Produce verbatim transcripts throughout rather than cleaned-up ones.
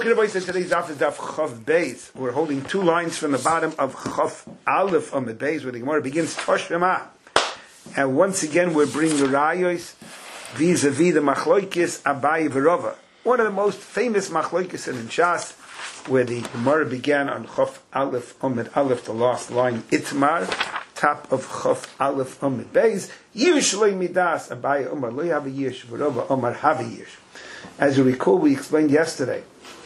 Today's daf is daf Chav Beis. We're holding two lines from the bottom of Chav Aleph Amud Beis, where the Gemara begins Toshema. And once again, we're bringing the rayos vis-a-vis the Machloikis Abaye v'Rava. One of the most famous Machloikis in Shas, where the Gemara began on Chav Aleph Amud Aleph, the last line Itmar, top of Chav Aleph Amud Beis. Yish loy midas Abaye Omar loy have a yish v'Rava Omar have a yish. As you recall, we explained yesterday,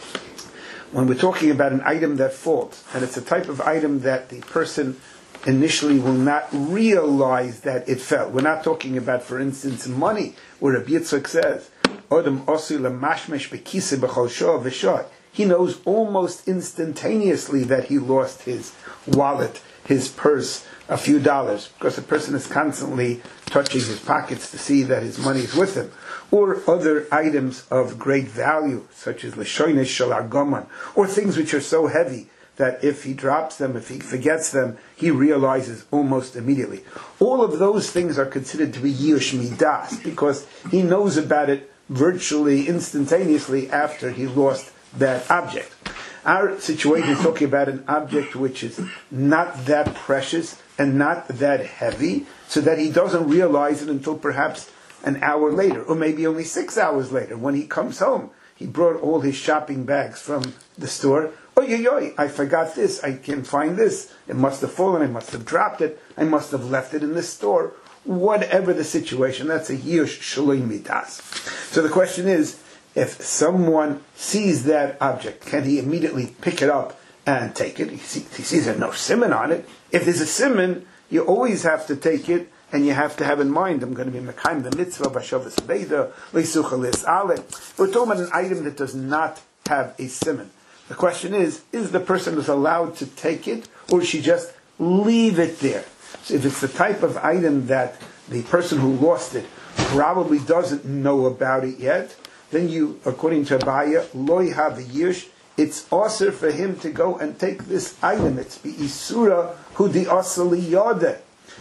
when we're talking about an item that falls, and it's a type of item that the person initially will not realize that it fell. We're not talking about, for instance, money, where Rabbi Yitzchak says, Odom osu lemashmesh bekise b'chol shah v'shah. He knows almost instantaneously that he lost his wallet, his purse, a few dollars, because the person is constantly touching his pockets to see that his money is with him. Or other items of great value, such as l'shoinish shel argoman, or things which are so heavy that if he drops them, if he forgets them, he realizes almost immediately. All of those things are considered to be yush midas, because he knows about it virtually instantaneously after he lost that object. Our situation is talking about an object which is not that precious and not that heavy, so that he doesn't realize it until perhaps an hour later, or maybe only six hours later, when he comes home. He brought all his shopping bags from the store. Oh, yo, yo, I forgot this. I can't find this. It must have fallen. I must have dropped it. I must have left it in the store. Whatever the situation, that's a yush shaloi midas. So the question is, if someone sees that object, can he immediately pick it up and take it? He, see, he sees there's no siman on it. If there's a siman, you always have to take it, and you have to have in mind, I'm going to be mekayim the mitzvah b'shavas beida leisucha lis'ale. We're talking about an item that does not have a siman. The question is, is the person who's allowed to take it, or should she just leave it there? So if it's the type of item that the person who lost it probably doesn't know about it yet, then you, according to Abaya, loy have a yish, it's also for him to go and take this item. It's bi isura hu di asali yodeh.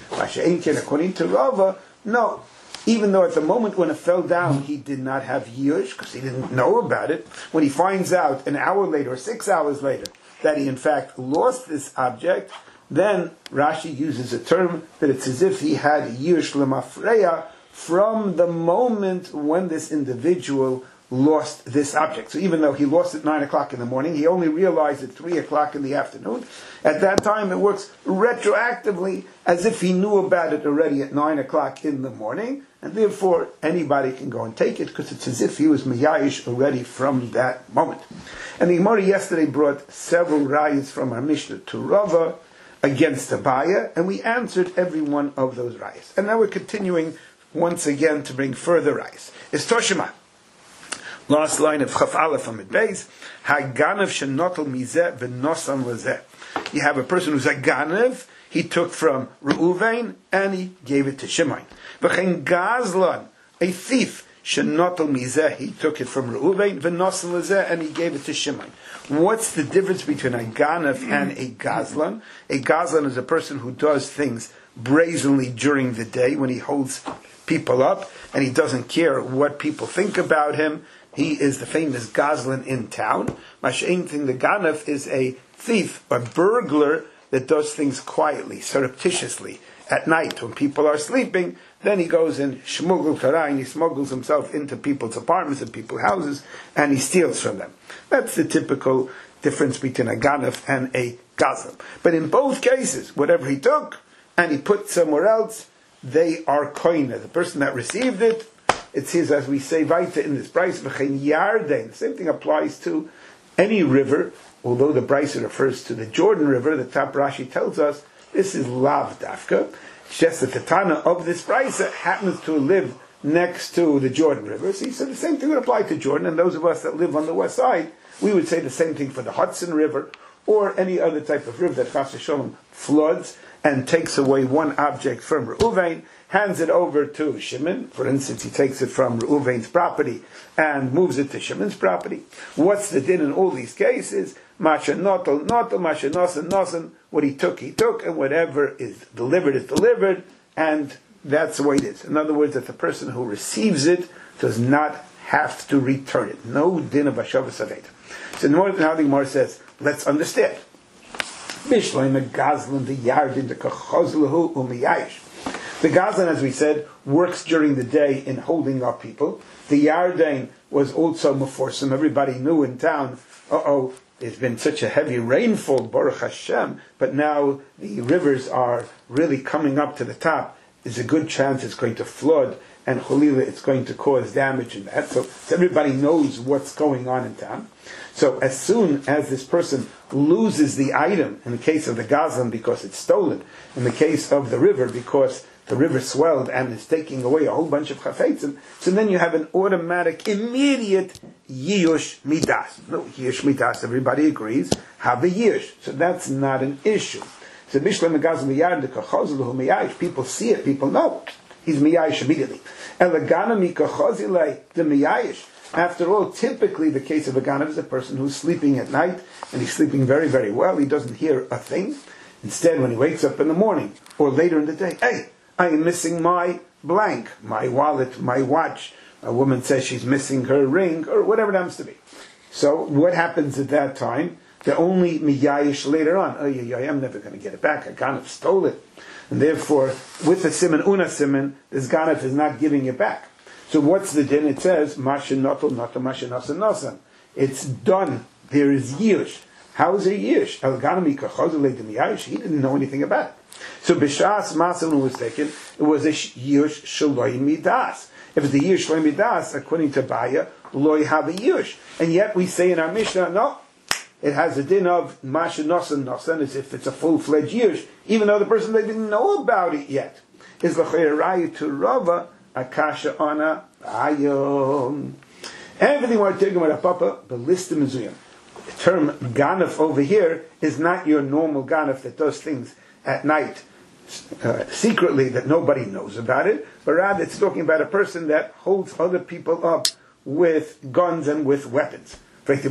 According to Rava, no. Even though at the moment when it fell down, he did not have yush, because he didn't know about it, when he finds out an hour later or six hours later that he in fact lost this object, then Rashi uses a term that it's as if he had yush lemafreya from the moment when this individual lost this object. So even though he lost it at nine o'clock in the morning, he only realized at three o'clock in the afternoon. At that time, it works retroactively as if he knew about it already at nine o'clock in the morning, and therefore anybody can go and take it, because it's as if he was miyayish already from that moment. And the Gemara yesterday brought several rayas from our Mishnah to Rava against Abaya, and we answered every one of those rayas. And now we're continuing once again to bring further rayas. It's Toshema. Last line of Chaf Aleph Amud Beis, Haganav shenotel mizeh v'nosan lezeh. You have a person who's a ganav, he took from Reuven and he gave it to Shimon. V'chein gazlan, a thief, shenotel mizeh, he took it from Reuven, v'nosan lezeh, and he gave it to Shimon. What's the difference between a ganav and a gazlan? A gazlan is a person who does things brazenly during the day when he holds people up and he doesn't care what people think about him. He is the famous gazlan in town. Masha'in thing, the ganav is a thief, a burglar that does things quietly, surreptitiously, at night when people are sleeping. Then he goes and shmugel karayin, he smuggles himself into people's apartments and people's houses, and he steals from them. That's the typical difference between a ganav and a gazlan. But in both cases, whatever he took and he put somewhere else, they are koina. The person that received it, it says, as we say, Vaita in this Bryce, v'chein yarden. The same thing applies to any river, although the Bryce refers to the Jordan River. The top Rashi tells us this is lav dafka. It's just that the Tana of this Bryce happens to live next to the Jordan River. So he said the same thing would apply to Jordan, and those of us that live on the west side, we would say the same thing for the Hudson River or any other type of river that Chas v'sholom floods and takes away one object from Reuven, hands it over to Shimon. For instance, he takes it from Reuven's property and moves it to Shimon's property. What's the din in all these cases? Masha notel notel, masha nosen nosen. What he took, he took, and whatever is delivered is delivered, and that's the way it is. In other words, that the person who receives it does not have to return it. No din of Hashavas Aveda. So more than how the Gemara says, let's understand. Bishloim Gazlan the Yardin the Kachozlahu Umiyayish. The Gazlan, as we said, works during the day in holding up people. The Yarden was also Meforsim. Everybody knew in town, uh-oh, there's been such a heavy rainfall, Baruch Hashem, but now the rivers are really coming up to the top. There's a good chance it's going to flood, and Cholila, it's going to cause damage in that. So, so everybody knows what's going on in town. So as soon as this person loses the item, in the case of the Gazlan because it's stolen, in the case of the river because the river swelled and is taking away a whole bunch of chafetzim, so then you have an automatic, immediate Yiyush Midas. No, Yiyush Midas, everybody agrees, have a Yiyush. So that's not an issue. So Bishlam Gazlan Miyad the Kachozelu Miyayish, people see it, people know. He's Miyayish immediately. Elagana Mikachozile the Miyayish. After all, typically the case of a Ganav is a person who's sleeping at night, and he's sleeping very, very well. He doesn't hear a thing. Instead, when he wakes up in the morning, or later in the day, hey, I am missing my blank, my wallet, my watch. A woman says she's missing her ring, or whatever it happens to be. So what happens at that time? They're only miyayish later on. Oh, yeah, yeah, I'm never going to get it back. A Ganav stole it. And therefore, with the simon, una simon, this Ganav is not giving it back. So what's the din? It says, Mashin notel, notel, mashin nosan, nosan. It's done. There is yish. How is it yish? El Ganami kachozele de miyayish. He didn't know anything about it. So b'shas masan was taken, it was a yish shaloi midas. If it's a yish shaloi midas, according to Baya, loy have a yish. And yet we say in our Mishnah, no, it has a din of mashin nosan, nosan, as if it's a full-fledged yish, even though the person they didn't know about it yet. Is l'chayrayu to Rava, Akasha Ana Ayom. Everything we're talking about, Papa, the list of Mizuyim. The term Ganef over here is not your normal Ganef that does things at night uh, secretly that nobody knows about it, but rather it's talking about a person that holds other people up with guns and with weapons. Isn't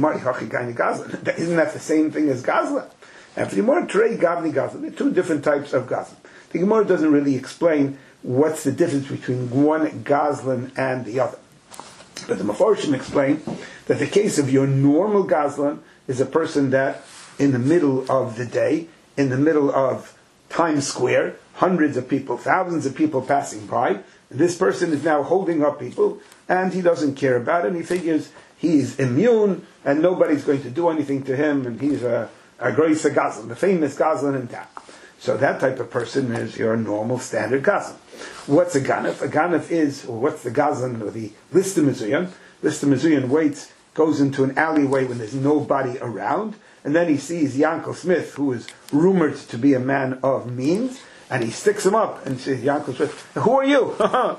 that the same thing as Gazla? And for the Gemara, Trey Gavni Gazla, there are two different types of Gazla. The Gemara doesn't really explain what's the difference between one Gazlan and the other. But the Meforshim explain that the case of your normal Gazlan is a person that in the middle of the day, in the middle of Times Square, hundreds of people, thousands of people passing by, and this person is now holding up people, and he doesn't care about it, he figures he's immune, and nobody's going to do anything to him, and he's a, a great Gazlan, the famous Gazlan in town. So that type of person is your normal standard Gazlan. What's a Ganef? A Ganef is, or what's the Gazlan, or the List of Mizuyan? List of Mizuyan waits, goes into an alleyway when there's nobody around, and then he sees Yankel Smith, who is rumored to be a man of means, and he sticks him up and says, Yankel Smith, who are you?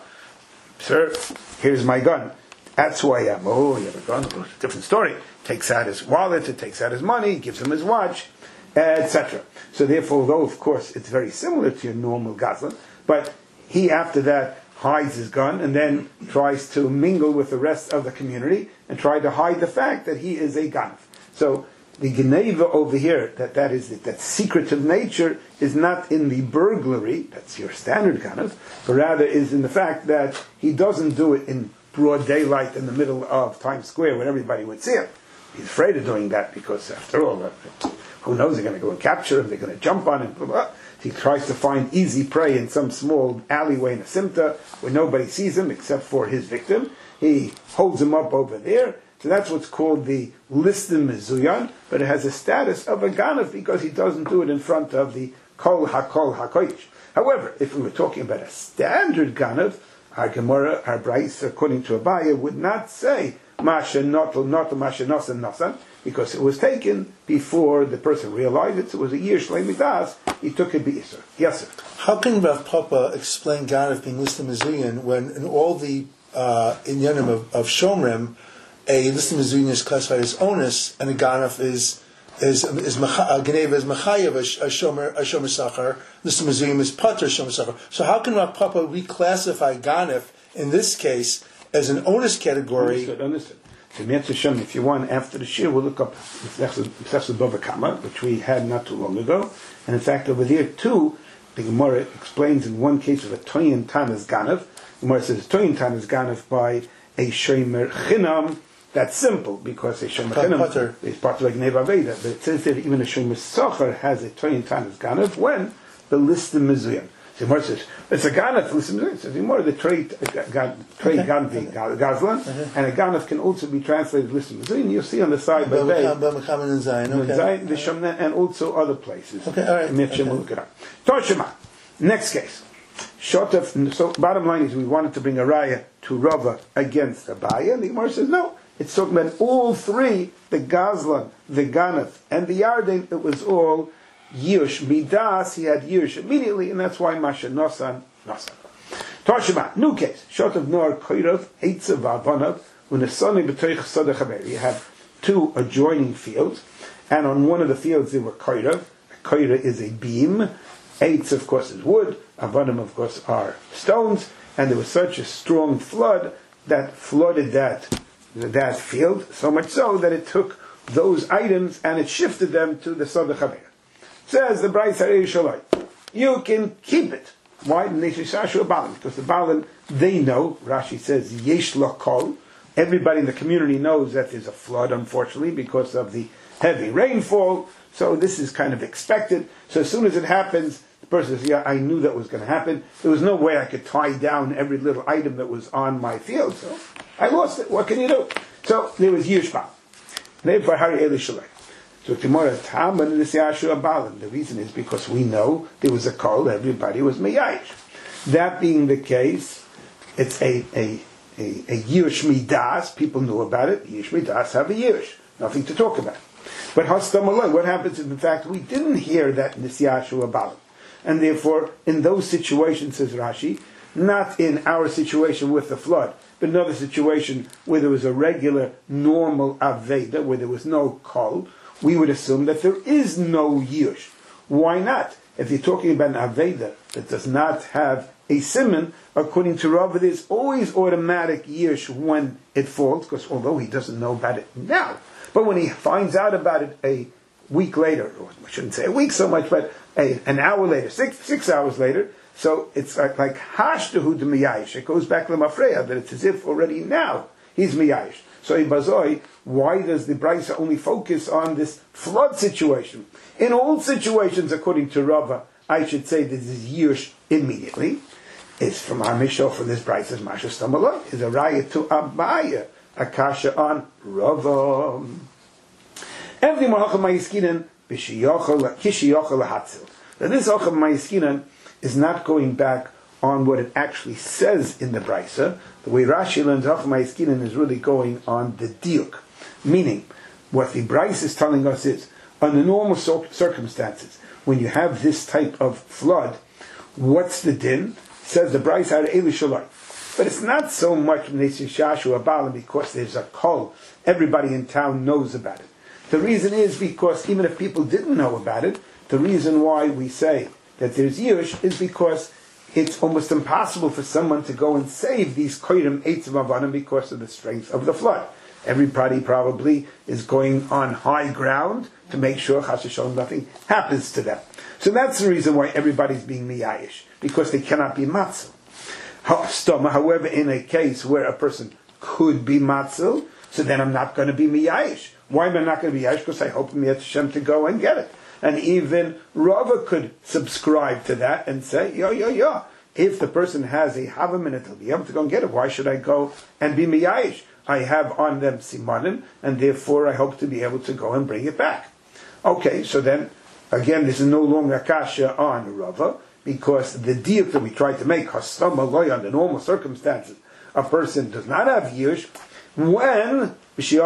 Sir, here's my gun. That's who I am. Oh, you have a gun? Oh, different story. Takes out his wallet, it takes out his money, gives him his watch, et cetera. So therefore, although of course it's very similar to your normal Gazlan, but he after that hides his gun and then tries to mingle with the rest of the community and try to hide the fact that he is a Ganef. So the Geneva over here, that that is that secretive nature is not in the burglary, that's your standard Ganef, but rather is in the fact that he doesn't do it in broad daylight in the middle of Times Square when everybody would see him. He's afraid of doing that because after all, who knows, they're going to go and capture him, they're going to jump on him, blah, blah. He tries to find easy prey in some small alleyway in a simta where nobody sees him except for his victim. He holds him up over there. So that's what's called the listim mizuyan, but it has a status of a ganef because he doesn't do it in front of the kol hakol hakoyish. However, if we were talking about a standard ganef, our Gemara, our Brais, according to Abaya, would not say masha notel notel masha nosan nosan, because it was taken before the person realized it. So it was a year shlei midas. He took it b'isur. Yes, sir. How can Rav Papa explain Ganef being listed mizuyan when in all the uh, inyanim of, of Shomrim, a listed mizuyan is classified as onus, and a Ganef is is is a Geneva is mechayev a shomer a shomer sachar. Listed mizuyan is pater shomer sachar. So how can Rav Papa reclassify Ganef in this case as an onus category? Understood. Understood. So, if you want, after the shir, we'll look up Mesechus Bava Kama, which we had not too long ago. And in fact, over there too, the Gemara explains in one case of a Toyin Tanas Ganav. The Gemara says Toyin Tanas Ganav by a Shomer Chinam That's simple, because a Shem Putter. Machinim is part like Neva Veda. But it says that even a Shem Mesachar has a Toyin Tanis Ganav when the list of Mizuyim. So Gemara says, it's a Ganav, list of Mizuyim. It says, Gemara, the Trey Ganvi Gazlan, and a Ganav can also be translated list of Mizuyim. You'll see on the side by Bay, the Shemna, and also other places. Okay, all right. Okay. Toshima. Next case. Short of, so bottom line is we wanted to bring a raya to Rava against Abaya, and the Gemara says no. It's talking about all three, the Gazlan, the Ganath, and the Yarden. It was all Yush Midas. He had Yush immediately, and that's why Masha Nosan Nosan. Toshima, new case. Short of Nor Koirav Eitzav Avanav Unesani B'Toich Sadach Haber. You have two adjoining fields, and on one of the fields there were Koirav. Koira is a beam. Eitz, of course, is wood. Avanim, of course, are stones. And there was such a strong flood that flooded that that field, so much so that it took those items and it shifted them to the Sadach Haber. Says the Brais Harei Shalai, you can keep it. Why? Because the Balan, they know, Rashi says, Yesh Lakol. Everybody in the community knows that there's a flood, unfortunately, because of the heavy rainfall. So this is kind of expected. So as soon as it happens, the person says, yeah, I knew that was going to happen. There was no way I could tie down every little item that was on my field. So I lost it. What can you do? So there was Yushba. Therefore, Hari Eli Shalai. So tomorrow, Taman and the Yashua Balan. The reason is because we know there was a call, everybody was Meyayish. That being the case, it's a, a, a, a Yush Midas. People knew about it. Yush Midas have a Yush. Nothing to talk about. But Hastam Alay, what happens is, in fact, we didn't hear that Nisyashu Abalim. And therefore, in those situations, says Rashi, not in our situation with the flood, but another situation where there was a regular, normal Aveda, where there was no Kol, we would assume that there is no Yush. Why not? If you're talking about an Aveda that does not have a Simon, according to Rava, there's always automatic Yush when it falls, because although he doesn't know about it now, but when he finds out about it a week later, or I shouldn't say a week so much, but a, an hour later, six six hours later, so it's like, like Hashtahu de Miyayish. It goes back to the Mafreya, that it's as if already now he's Miyayish. So in Bazoi, why does the Brisa only focus on this flood situation? In all situations, according to Rava, I should say this is Yush immediately. It's from our Mishal, from this Brisa, Masha Stamaloi, is a raya to Abaya. Akasha on Rava. Every Malachim Mayiskinan Kishiyochel Lahatzil. Now this Ocham Mayiskinan is not going back on what it actually says in the Brisa. The way Rashi learns Ocham Mayiskinan is really going on the diuk. Meaning, what the Brisa is telling us is, under normal circumstances, when you have this type of flood, what's the din? Says the Brisa Eli Shalai. But it's not so much Nesishashu Abalim because there's a call. Everybody in town knows about it. The reason is because even if people didn't know about it, the reason why we say that there's Yush is because it's almost impossible for someone to go and save these Koyrim Eitz of Avanim because of the strength of the flood. Everybody probably is going on high ground to make sure Chas v'Shalom nothing happens to them. So that's the reason why everybody's being Miyayish, because they cannot be Matzah. However, in a case where a person could be matzil, so then I'm not going to be miyayish. Why am I not going to be miyayish? Because I hope Miyat Hashem to go and get it. And even Rava could subscribe to that and say, yo, yo, yo, if the person has a havim and it'll be able to go and get it, why should I go and be miyayish? I have on them simanim, and therefore I hope to be able to go and bring it back. Okay, so then, again, this is no longer kasha on Rava, because the diuk that we try to make, hastam aloy, under normal circumstances, a person does not have yush, when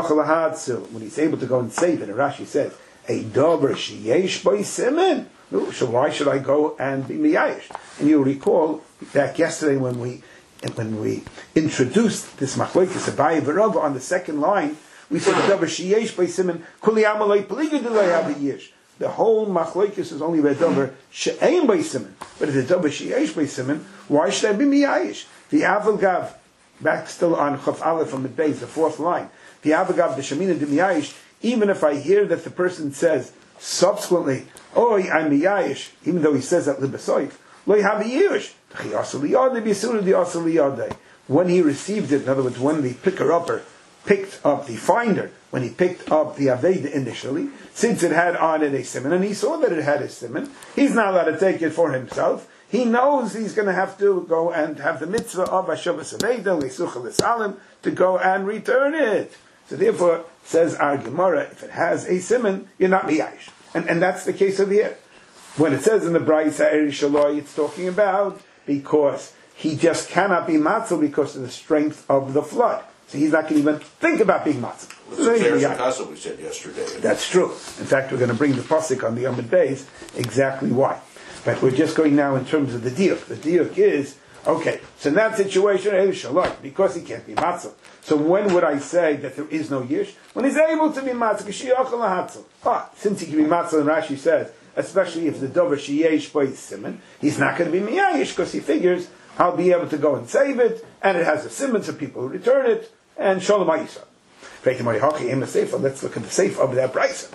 when he's able to go and save it, and Rashi says, a dover sheyesh by simen, so why should I go and be miyayish? And you'll recall back yesterday when we when we introduced this machlokes Abaye v'Rava on the second line, we said dover sheyesh by simen kuli amalei peliga delay have a yish. The whole machlokes is only by dover she'ein by simen, but if the dover sheyesh by simen, why should I be miyayish? The aval gav, back still on Chaf Aleph from the base, the fourth line. The aval gav the shemina de miyayish. Even if I hear that the person says subsequently, "Oh, I'm miyayish," even though he says that libasoif, lo have a yish. When he received it, in other words, when the picker-upper picked up the finder, when he picked up the Aveda initially, since it had on it a simon, and he saw that it had a simon, he's not allowed to take it for himself. He knows he's going to have to go and have the mitzvah of Hashavas Aveda, Leisucha L'Salim, to go and return it. So therefore, says our Gemara, if it has a simon, you're not miyayish. And, and that's the case over here. When it says in the Braisa Eri Shaloi, it's talking about because he just cannot be matzah because of the strength of the flood. So he's not going to even think about being matzah. That's what we said yesterday. That's true. In fact, we're going to bring the pasuk on the Amud Beis exactly why. But we're just going now in terms of the diuk. The diuk is, okay, so in that situation, because he can't be matzah. So when would I say that there is no yish? When he's able to be matzah. Ah, since he can be matzah, and Rashi says, especially if the dover sheyesh by simon, he's not going to be miyayish because he figures, I'll be able to go and save it, and it has a simon, so people will return it, and shalom ha'yisrael. Let's look at the safe of that brisa.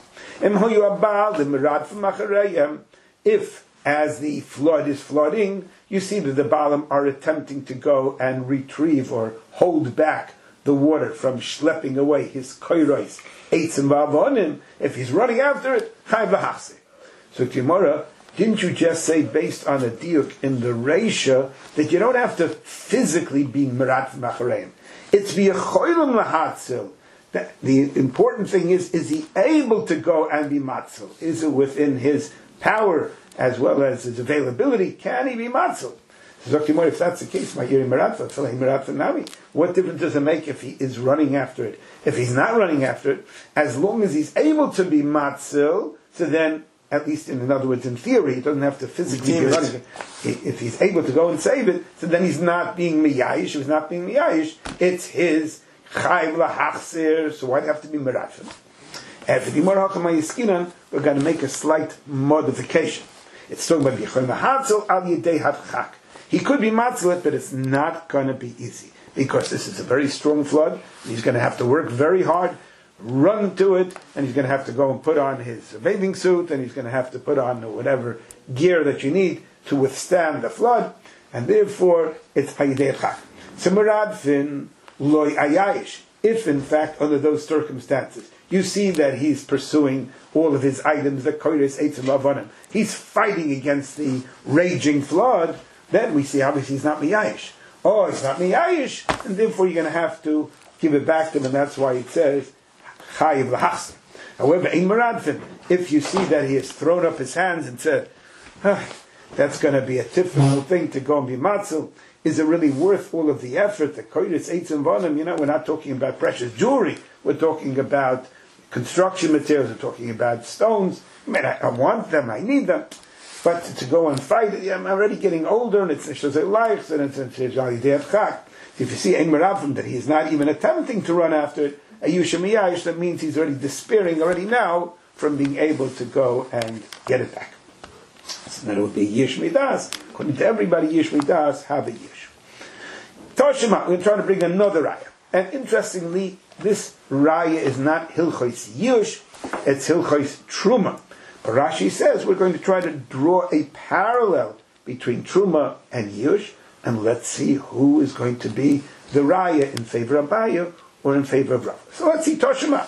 If, as the flood is flooding, you see that the Baalim are attempting to go and retrieve or hold back the water from schlepping away his koiros, eitzim v'avonim, if he's running after it, chayv l'hachse. So Gemara, didn't you just say, based on a diuk in the Reisha, that you don't have to physically be merat v'machareim? It's v'yechoylem l'hatzil. The important thing is, is he able to go and be matzil? Is it within his power as well as his availability? Can he be matzil? If that's the case, what difference does it make if he is running after it? If he's not running after it, as long as he's able to be matzil, so then, at least in, in other words, in theory, he doesn't have to physically be running it. If he's able to go and save it, so then he's not being miyayish. If he's not being miyayish, it's his chayv lahachzir, so why do you have to be merafim? And for the Gemara Hakama Yiskinan, we're going to make a slight modification. It's talking about Yechon Mahatzel al Yedei Hadchak. He could be matzelet, but it's not going to be easy, because this is a very strong flood, and he's going to have to work very hard, run to it, and he's going to have to go and put on his bathing suit, and he's going to have to put on whatever gear that you need to withstand the flood, and therefore it's Hayidei Hadchak. So Meradfin Loi ayayish. If in fact under those circumstances you see that he's pursuing all of his items, the koiris eitzim avonim, he's fighting against the raging flood, then we see obviously he's not miyayish. Oh, he's not miyayish, and therefore you're going to have to give it back to him, and that's why it says chayiv lahachzir. However, in meradfin, if you see that he has thrown up his hands and said, ah, that's going to be a difficult thing to go and be matzil. Is it really worth all of the effort? The koiris eitzim vanim, you know, we're not talking about precious jewelry. We're talking about construction materials. We're talking about stones. I mean, I, I want them. I need them. But to go and fight, yeah, I'm already getting older, and it's shazay life, and it's Hayidei Hadchak. If you see Ein Merafim that he is not even attempting to run after it, Ayush Miyayish, that means he's already despairing already now from being able to go and get it back. So then it would be Yish Midas. According to everybody, Yish Midas have a Yish. Toshima, we're trying to bring another raya. And interestingly, this raya is not Hilchos Yush, it's Hilchos Truma. But Rashi says we're going to try to draw a parallel between Truma and Yush, and let's see who is going to be the raya in favor of Abaya or in favor of Rav. So let's see Toshima.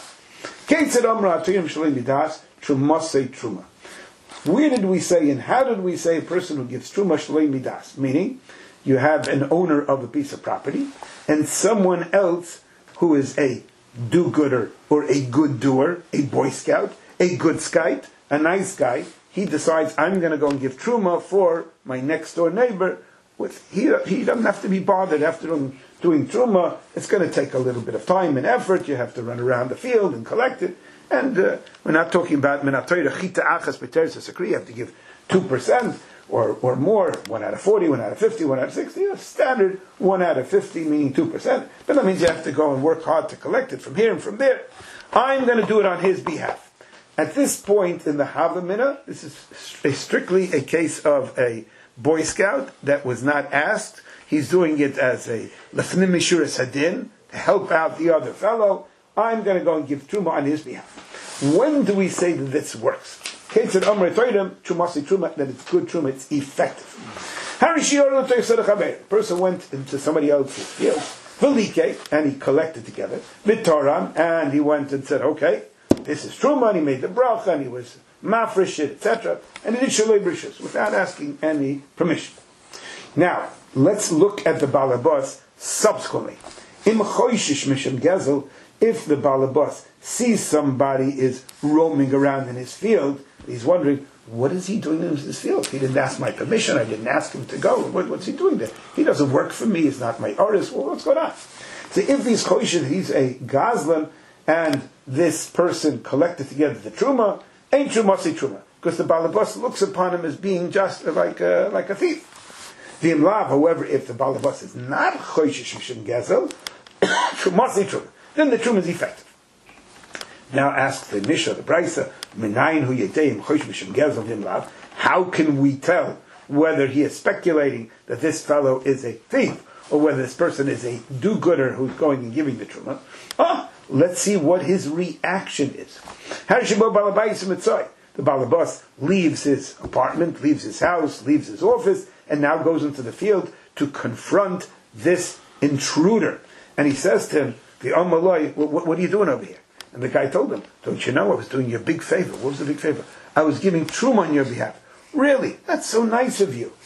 Truma. Where did we say and how did we say a person who gives Truma Shalei Midas? Meaning, you have an owner of a piece of property and someone else who is a do-gooder or a good doer, a Boy Scout, a good skite, a nice guy. He decides, I'm going to go and give Truma for my next door neighbor. With he, he doesn't have to be bothered after doing, doing Truma. It's going to take a little bit of time and effort. You have to run around the field and collect it. And uh, we're not talking about Menatoira Chita Achas B'Teres Sakri. You have to give two percent. Or, or more, one out of forty, one out of fifty, one out of sixty, you know, standard one out of fifty, meaning two percent. But that means you have to go and work hard to collect it from here and from there. I'm going to do it on his behalf. At this point in the Havamina, this is a strictly a case of a Boy Scout that was not asked. He's doing it as a Lefnim Mishuras Hadin, to help out the other fellow. I'm going to go and give Truma on his behalf. When do we say that this works? Kate said, Amr Toidem, Trumasi Truma, that it's good Truma, it's effective. Harry Shior, the person went into somebody else's field Velike, and he collected together. Vitoram, and he went and said, okay, this is truma, and he made the bracha, and he was mafresh it, et cetera. And he did shaloi brishus without asking any permission. Now, let's look at the balabas subsequently. Im choishish misham gezel, if the balabas sees somebody is roaming around in his field, he's wondering, what is he doing in this field? He didn't ask my permission. I didn't ask him to go. What, what's he doing there? He doesn't work for me. He's not my artist. Well, what's going on? So if he's choishish, he's a gazlan, and this person collected together the truma, ain't truma say truma, because the balabas looks upon him as being just like a, like a thief. The imlav, however, if the balabas is not choishish mishum gezel, truma say truma, then the truma is effective. Now ask the Mishnah, the Brisa, Minayin hu yedeim choishish mishum gezel imlav. How can we tell whether he is speculating that this fellow is a thief or whether this person is a do-gooder who's going and giving the truma? Ah, let's see what his reaction is. The balabas leaves his apartment, leaves his house, leaves his office, and now goes into the field to confront this intruder. And he says to him, the Amaloi, what, what are you doing over here? And the guy told him, don't you know, I was doing you a big favor. What was the big favor? I was giving truma on your behalf. Really? That's so nice of you.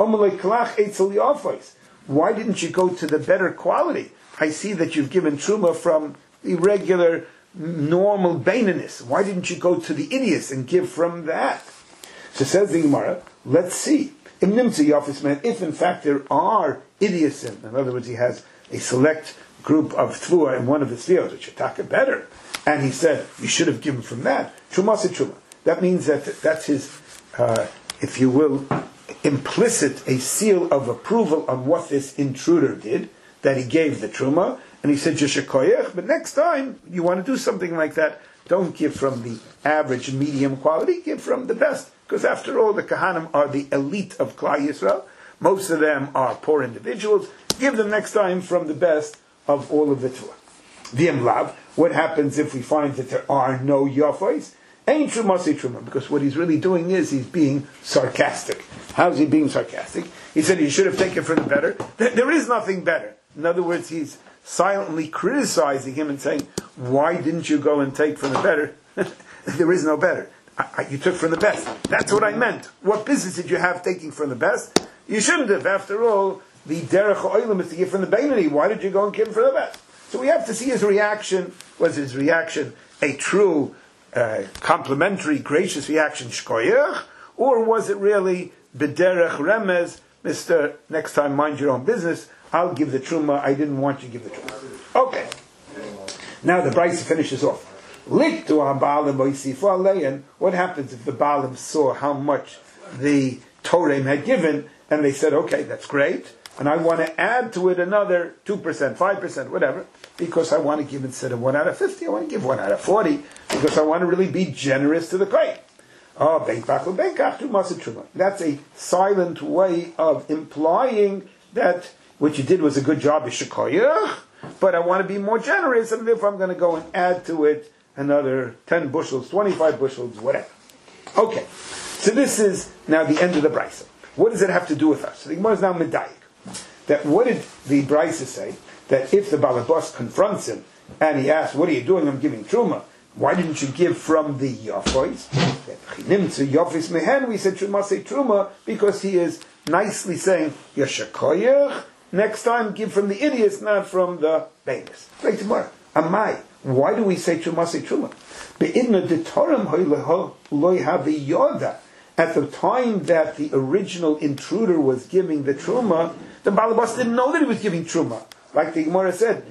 Why didn't you go to the better quality? I see that you've given truma from the regular, normal baininess. Why didn't you go to the idiots and give from that? So says the Gemara, let's see. If in fact there are idiots in, in other words, he has a select group of tvua in one of his fields, which are better, and he said, you should have given from that. Truma se truma. That means that that's his, uh, if you will, implicit a seal of approval on what this intruder did, that he gave the truma, and he said, Yeshakoyech, but next time you want to do something like that, don't give from the average medium quality, give from the best. Because after all, the Kahanim are the elite of Klal Yisrael. Most of them are poor individuals. Give them next time from the best of all of the Torah. V'im lav, what happens if we find that there are no yafos? Ain't truma say truma, because what he's really doing is he's being sarcastic. How's he being sarcastic? He said he should have taken from the better. There is nothing better. In other words, he's silently criticizing him and saying, why didn't you go and take from the better? There is no better. I, I, you took from the best. That's what I meant. What business did you have taking from the best? You shouldn't have. After all, the derech ha'olam is to give from the beinoni. Why did you go and give from the best? So we have to see his reaction. Was his reaction a true, uh, complimentary, gracious reaction, shkoyach? Or was it really b'derech remez, Mister Next time mind your own business, I'll give the truma, I didn't want you to give the truma. Okay. Now the Brisa finishes off. What happens if the Baalim saw how much the Torah had given, and they said, okay, that's great, and I want to add to it another two percent, five percent, whatever, because I want to give, instead of one out of fifty, I want to give one out of forty, because I want to really be generous to the Kohen. Oh, that's a silent way of implying that what you did was a good job, but I want to be more generous, and if I'm going to go and add to it another ten bushels, twenty-five bushels, whatever. Okay, so this is now the end of the Brisa. What does it have to do with us? So the Gemara is now medayik. That what did the Brisa say? That if the balabas confronts him and he asks, what are you doing? I'm giving truma. Why didn't you give from the yafos? Yafis mehen, we said truma say truma, because he is nicely saying, yashakoyach, next time give from the idiots, not from the bainis. Great tomorrow. Amai. Why do we say truma say truma? At the time that the original intruder was giving the truma, the balabas didn't know that he was giving truma. Like the Gemara said,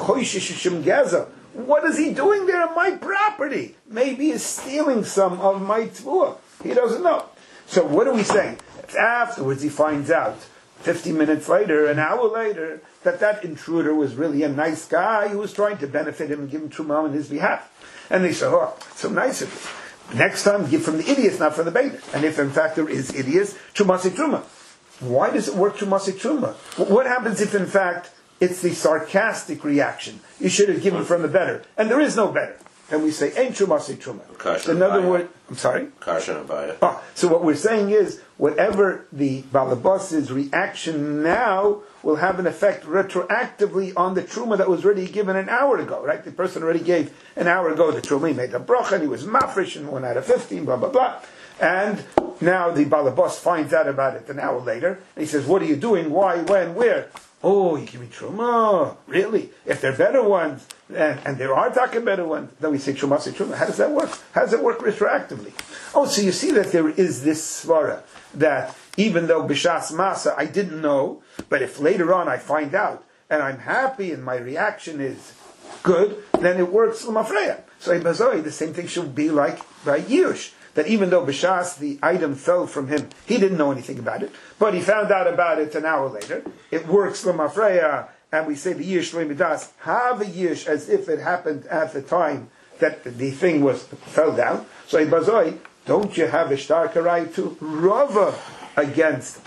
what is he doing there on my property? Maybe he's stealing some of my tvua. He doesn't know. So what are we saying? If afterwards he finds out, fifty minutes later, an hour later, that that intruder was really a nice guy who was trying to benefit him and give him truma on his behalf. And they say, oh, so nice of you. Next time, give from the idiots, not from the bainis. And if in fact there is idiots, truma se truma. Why does it work truma se truma? What happens if in fact it's the sarcastic reaction? You should have given from the better. And there is no better. And we say, ain't truma se truma. In other words, I'm sorry? Karshan Abaya. Oh, so what we're saying is, whatever the balabos's reaction now will have an effect retroactively on the truma that was already given an hour ago, right? The person already gave an hour ago the truma, he made a bracha, and he was mafresh, and one out of fifteen, blah, blah, blah. And now the balabos finds out about it an hour later, and he says, what are you doing? Why, when, where? Oh, you give me truma? Really? If they're better ones, and, and there are talking better ones, then we say truma, say truma. How does that work? How does it work retroactively? Oh, so you see that there is this svara, that even though b'shas masa I didn't know, but if later on I find out, and I'm happy, and my reaction is good, then it works l'mafreya. So ibazoi, the same thing should be like by Yush, that even though b'shas the item fell from him, he didn't know anything about it, but he found out about it an hour later, it works l'mafreya, and we say the yish l'midas, have a yish as if it happened at the time that the thing was fell down. So ibazoi, don't you have a starker right to Rava against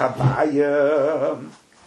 Abaya?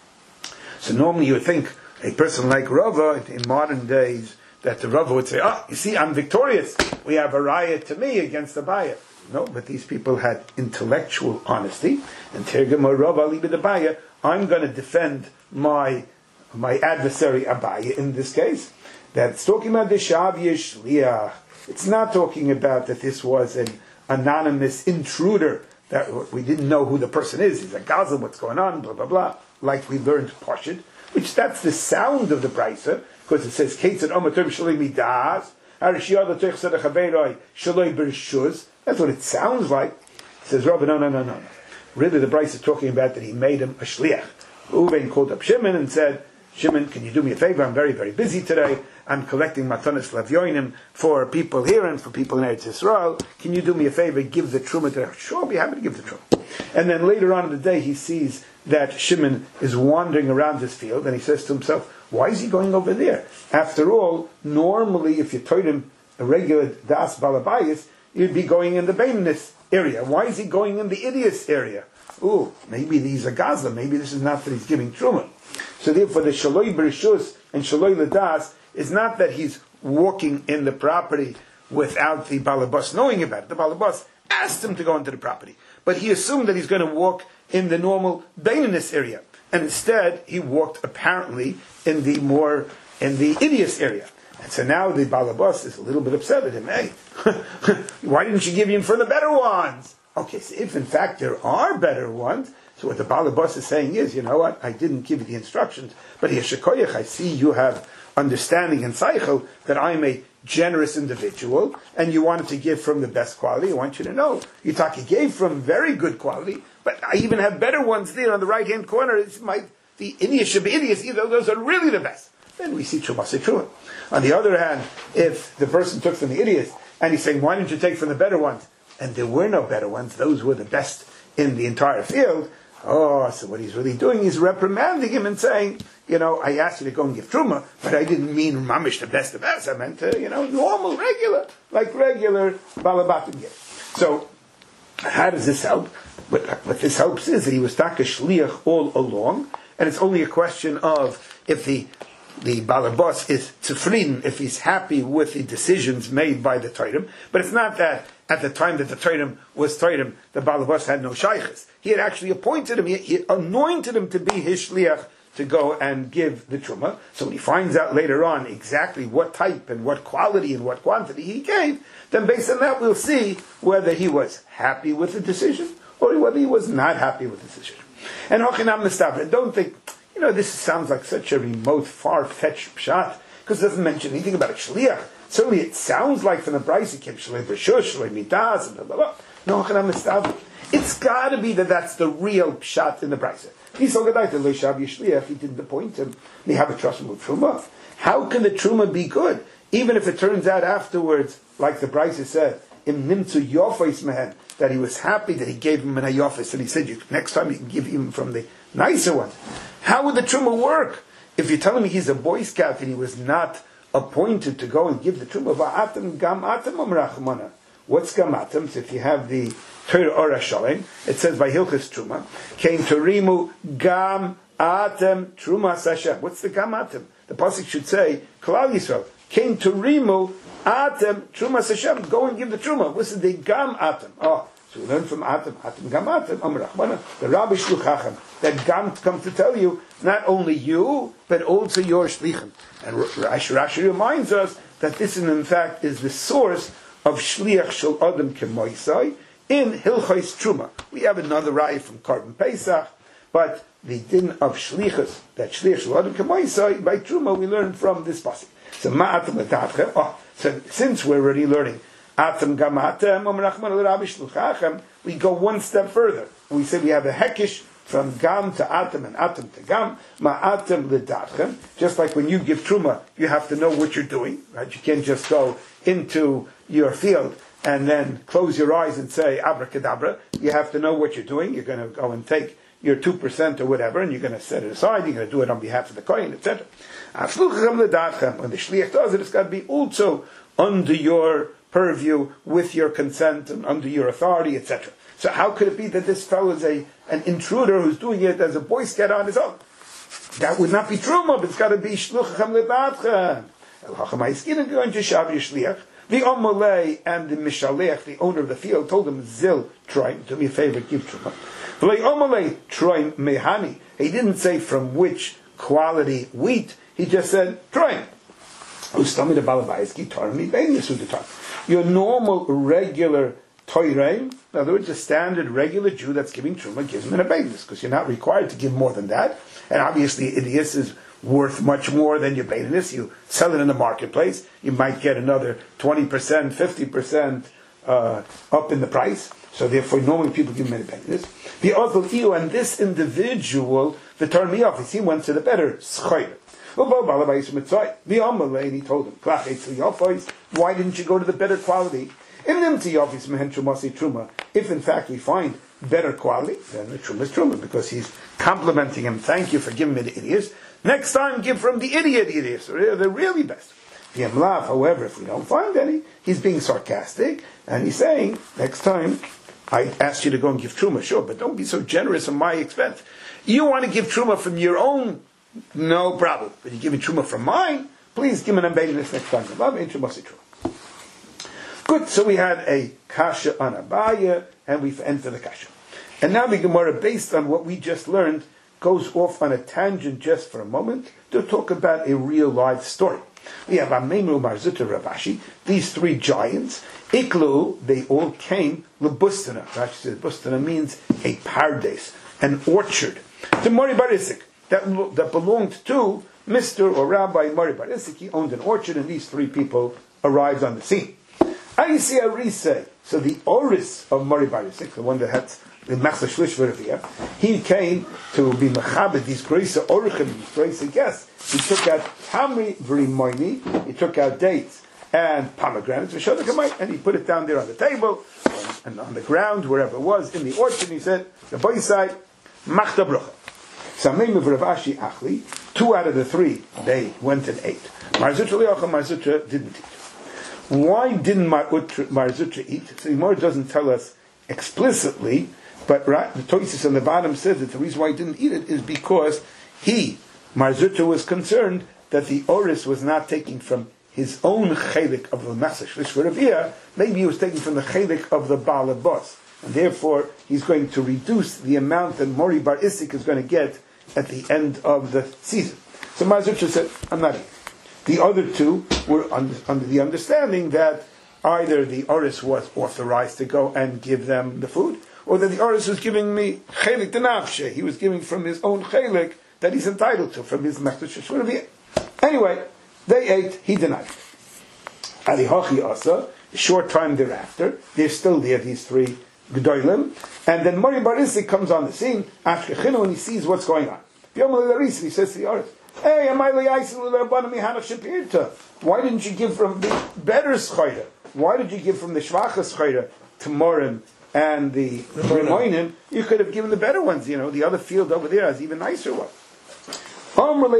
So normally you would think a person like Rava in modern days that the Rava would say, oh, you see, I'm victorious. We have a riot to me against Abaya. No, but these people had intellectual honesty. And Tergam Rava Libid Abaya, I'm going to defend my my adversary Abaya in this case. That's talking about the Shav Yeshliach. It's not talking about that this was an anonymous intruder, that we didn't know who the person is, he's a gazel, what's going on, blah, blah, blah, like we learned Pashid, which that's the sound of the Brisa, because it says, Ketzad Omatum Shaloi Midas, Arishiyad L'Tech Sedech Habeiroi Shaloi Bershuz, that's what it sounds like. It says, Rabbi, no, no, no, no. Really the Brisa is talking about that he made him a shliach. Uvein called up Shimon and said, Shimon, can you do me a favor? I'm very, very busy today. I'm collecting matanas lavyoinim for people here and for people in Eretz Yisrael. Can you do me a favor? Give the truma to them. Sure, I'll be happy to give the truma. And then later on in the day, he sees that Shimon is wandering around his field, and he says to himself, why is he going over there? After all, normally, if you told him a regular das balabayis, you'd be going in the Bainis area. Why is he going in the Idias area? Ooh, maybe he's a Gaza. Maybe this is not that he's giving truma. So therefore, the shaloi berishus and shaloi ledas is not that he's walking in the property without the balabas knowing about it. The balabas asked him to go into the property, but he assumed that he's going to walk in the normal Bainis area, and instead he walked apparently in the more in the Idias area. And so now the balabas is a little bit upset at him. Hey, why didn't you give him for the better ones? Okay, so if in fact there are better ones, so what the balabas is saying is, you know what, I didn't give you the instructions, but Yeshakoyach, I see you have understanding and cycle that I'm a generous individual, and you wanted to give from the best quality. I want you to know, Yitaki gave from very good quality, but I even have better ones there on the right hand corner. It's my the Idias should be Idias, either those are really the best. Then we see Truma say Truma. On the other hand, if the person took from the Idias and he's saying, why didn't you take from the better ones? And there were no better ones, those were the best in the entire field. Oh, so what he's really doing is reprimanding him and saying, you know, I asked you to go and give truma, but I didn't mean mamish the best of best. I meant, uh, you know, normal, regular, like regular balabatim give. So, how does this help? What, what this helps is that he was taka shliach all along, and it's only a question of if the the balabas is tzufrin, if he's happy with the decisions made by the Torah. But it's not that at the time that the Torah was Torah, the balabas had no shaykhs. He had actually appointed him, he, he anointed him to be his shliach to go and give the truma. So when he finds out later on exactly what type and what quality and what quantity he gave, then based on that we'll see whether he was happy with the decision or whether he was not happy with the decision. And Hochinam Nestav, don't think, you know, this sounds like such a remote, far-fetched pshat, because it doesn't mention anything about a shliach. Certainly it sounds like from the Brisa, it came shalei b'shush, shalei midas, and blah, blah, blah. No, Hochinam Nestav. It's got to be that that's the real pshat in the Brisa. He didn't appoint him. They have a trust him with truma. How can the truma be good, even if it turns out afterwards, like the Brisa said, im nimtzu yofis mehen, that he was happy that he gave him an ayofis, and he said, next time you can give him from the nicer ones. How would the truma work? If you're telling me he's a Boy Scout and he was not appointed to go and give the truma, va'atem gam atem amrachmana. What's gamatim? So if you have the Torah Ora Shalem, it says by Hilchas Truma, Kein Torimu Gam Atem Truma Sashem. What's the Gam Atem? The pasuk should say, Klal Yisrael, Kein Torimu Atem Truma Sashem. Go and give the Truma. What's the Gam Atem? Oh, So we learn from Atam, Atam Gam Atam, Amar Rachmana, the Rabbi Shluchachem, that Gam comes to tell you, not only you, but also your Shlichim. And Rashi Rashi reminds us that this, in fact, is the source of Shliach Shel Adam Kemoisai in Hilchos Truma. We have another raya from Korban Pesach, but the din of Shlichus, that Shliach Shel Adam Kemoisai, by Truma, we learn from this pasuk. So Ma'atam L'Tatchem, oh, so since we're already learning Atam Gam Atam, Amar Rachmana L'Rabbi Shluchachem, we go one step further. We say we have a Hekish from Gam to Atam and Atam to Gam, Ma'atam L'Tatchem. Just like when you give Truma, you have to know what you're doing, right? You can't just go into your field and then close your eyes and say abracadabra. You have to know what you're doing. You're going to go and take your two percent or whatever, and you're going to set it aside. You're going to do it on behalf of the kohen, et cetera. When the shliach does it, it's got to be also under your purview, with your consent and under your authority, et cetera. So how could it be that this fellow is a an intruder who's doing it as a Boy Scout on his own? That would not be truma, but it's got to be shluchachem ledatchem. Going to shav shliach. The Amalei and the Mishalech, the owner of the field, told him, Zil, try, do me a favor, give truma. V'lei Amalei, try mehani. He didn't say from which quality wheat, he just said, try. Ustami the Balabayski, Tarmi, Bainis with the time. Your normal, regular Toireim, in other words, a standard, regular Jew that's giving truma, gives him an Bainis, because you're not required to give more than that. And obviously, Idias is worth much more than your Bainis. You sell it in the marketplace, you might get another twenty percent, fifty percent uh, up in the price. So therefore, normally people give him a Bainis. The other Eo, and this individual, the Tarmi office, he went to the better Schoyer. And he told him, why didn't you go to the better quality? If in fact we find better quality, then the truma is truma, because he's complimenting him. Thank you for giving me the idiots. Next time, give from the idiot idiots. They're the really best. However, if we don't find any, he's being sarcastic, and he's saying, next time, I asked you to go and give truma, sure, but don't be so generous on my expense. You want to give truma from your own, no problem. But you're giving truma from mine, please give me an ambediness next time. Good, so we had a kasha on Abaya, and we've entered the kasha. And now the Gemara, based on what we just learned, goes off on a tangent just for a moment to talk about a real life story. We have Amemru, Marzuta, Ravashi, these three giants. Iklu, they all came, Lebustana. Rashi says Bustana means a pardes, an orchard. To Mori Barisik, that, that belonged to Mister or Rabbi Mori Barisik. He owned an orchard, and these three people arrived on the scene. I see a Arise, so the Oris of Mori Barisik, the one that had the Machzah Shlish Vervia, he came to be Mechabed, these Grace Orchim, these Grace guests. He took out Tamri Vrimoini, he took out dates and pomegranates, and he put it down there on the table, and on the ground, wherever it was, in the orchard, he said, the boy side, Machta Brucha. Samim of Ravashi Achli, two out of the three, they went and ate. Marzutra Leocha, Marzutra didn't eat. Why didn't Marzutra eat? So the Gemara doesn't tell us explicitly, but right, the Tosis on the bottom says that the reason why he didn't eat it is because he, Marzutra, was concerned that the Oris was not taking from his own chelik of the Machzah Shlish Vervia, maybe he was taking from the chelik of the Baal Bos, and therefore he's going to reduce the amount that Mori Bar Isik is going to get at the end of the season. So Marzutra said, I'm not eating. The other two were under, under the understanding that either the Oris was authorized to go and give them the food, or that the Oris was giving me chelik denafshe. He was giving from his own chelik that he's entitled to, from his Machzah Shlish Vervia. Anyway, they ate, he denied. Alihachi Asa, a short time thereafter, they're still there, these three G'dolim, and then Mori Bar Isik comes on the scene, Ashkechinu, and he sees what's going on. He says to the Oris, hey, why didn't you give from the better schayra? Why did you give from the shvacha schayra to Morim and the Rimoinim? You could have given the better ones, you know, the other field over there has even nicer ones. So now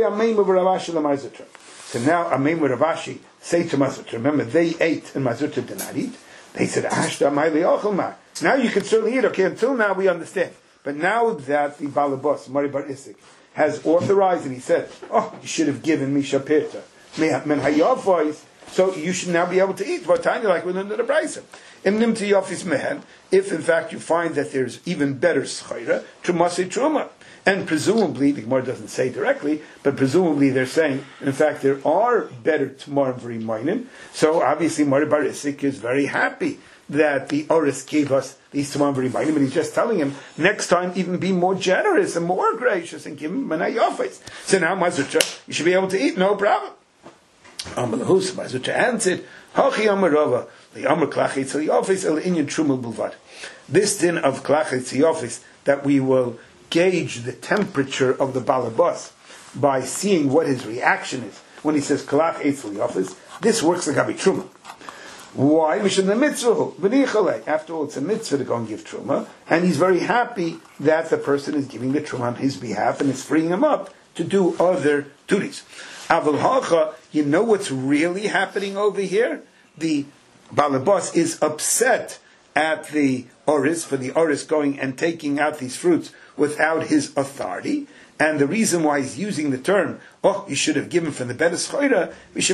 Ameim Ravashi say to Marzutra, remember they ate and Marzutra did not eat. They said, Ashta Maili Ochelma. Now you can certainly eat, okay, until now we understand. But now that the Balabos, Mori Bar Isik, has authorized and he said, oh, you should have given me Shapirta. Men Hayavois, So you should now be able to eat. What time you like within the brayso? If in fact you find that there's even better schayra, trumasi truma. And presumably, the Gemara doesn't say directly, but presumably they're saying, in fact, there are better Tamarim v'Rimainim. So obviously, Mari Bar Isik is very happy that the Oris gave us these Tamarim v'Rimainim, and he's just telling him, next time, even be more generous and more gracious and give him manayofes. So now, Mazucha, you should be able to eat, no problem. Amalahus, Mazucha answered, Hachi Amarova, the Amar Klachetz Yofes el Inyan Trumel Bulvad. This din of Klachetz Yofes, that we will gauge the temperature of the balabas by seeing what his reaction is when he says kalach eitzel yafis. This works like Gabi Truma. Why? The mitzvah. After all, it's a mitzvah to go and give truma, and he's very happy that the person is giving the truma on his behalf and is freeing him up to do other duties. Aval hacha, you know what's really happening over here? The balabas is upset at the oris for the oris going and taking out these fruits without his authority, and the reason why he's using the term, oh, you should have given from the better schoira,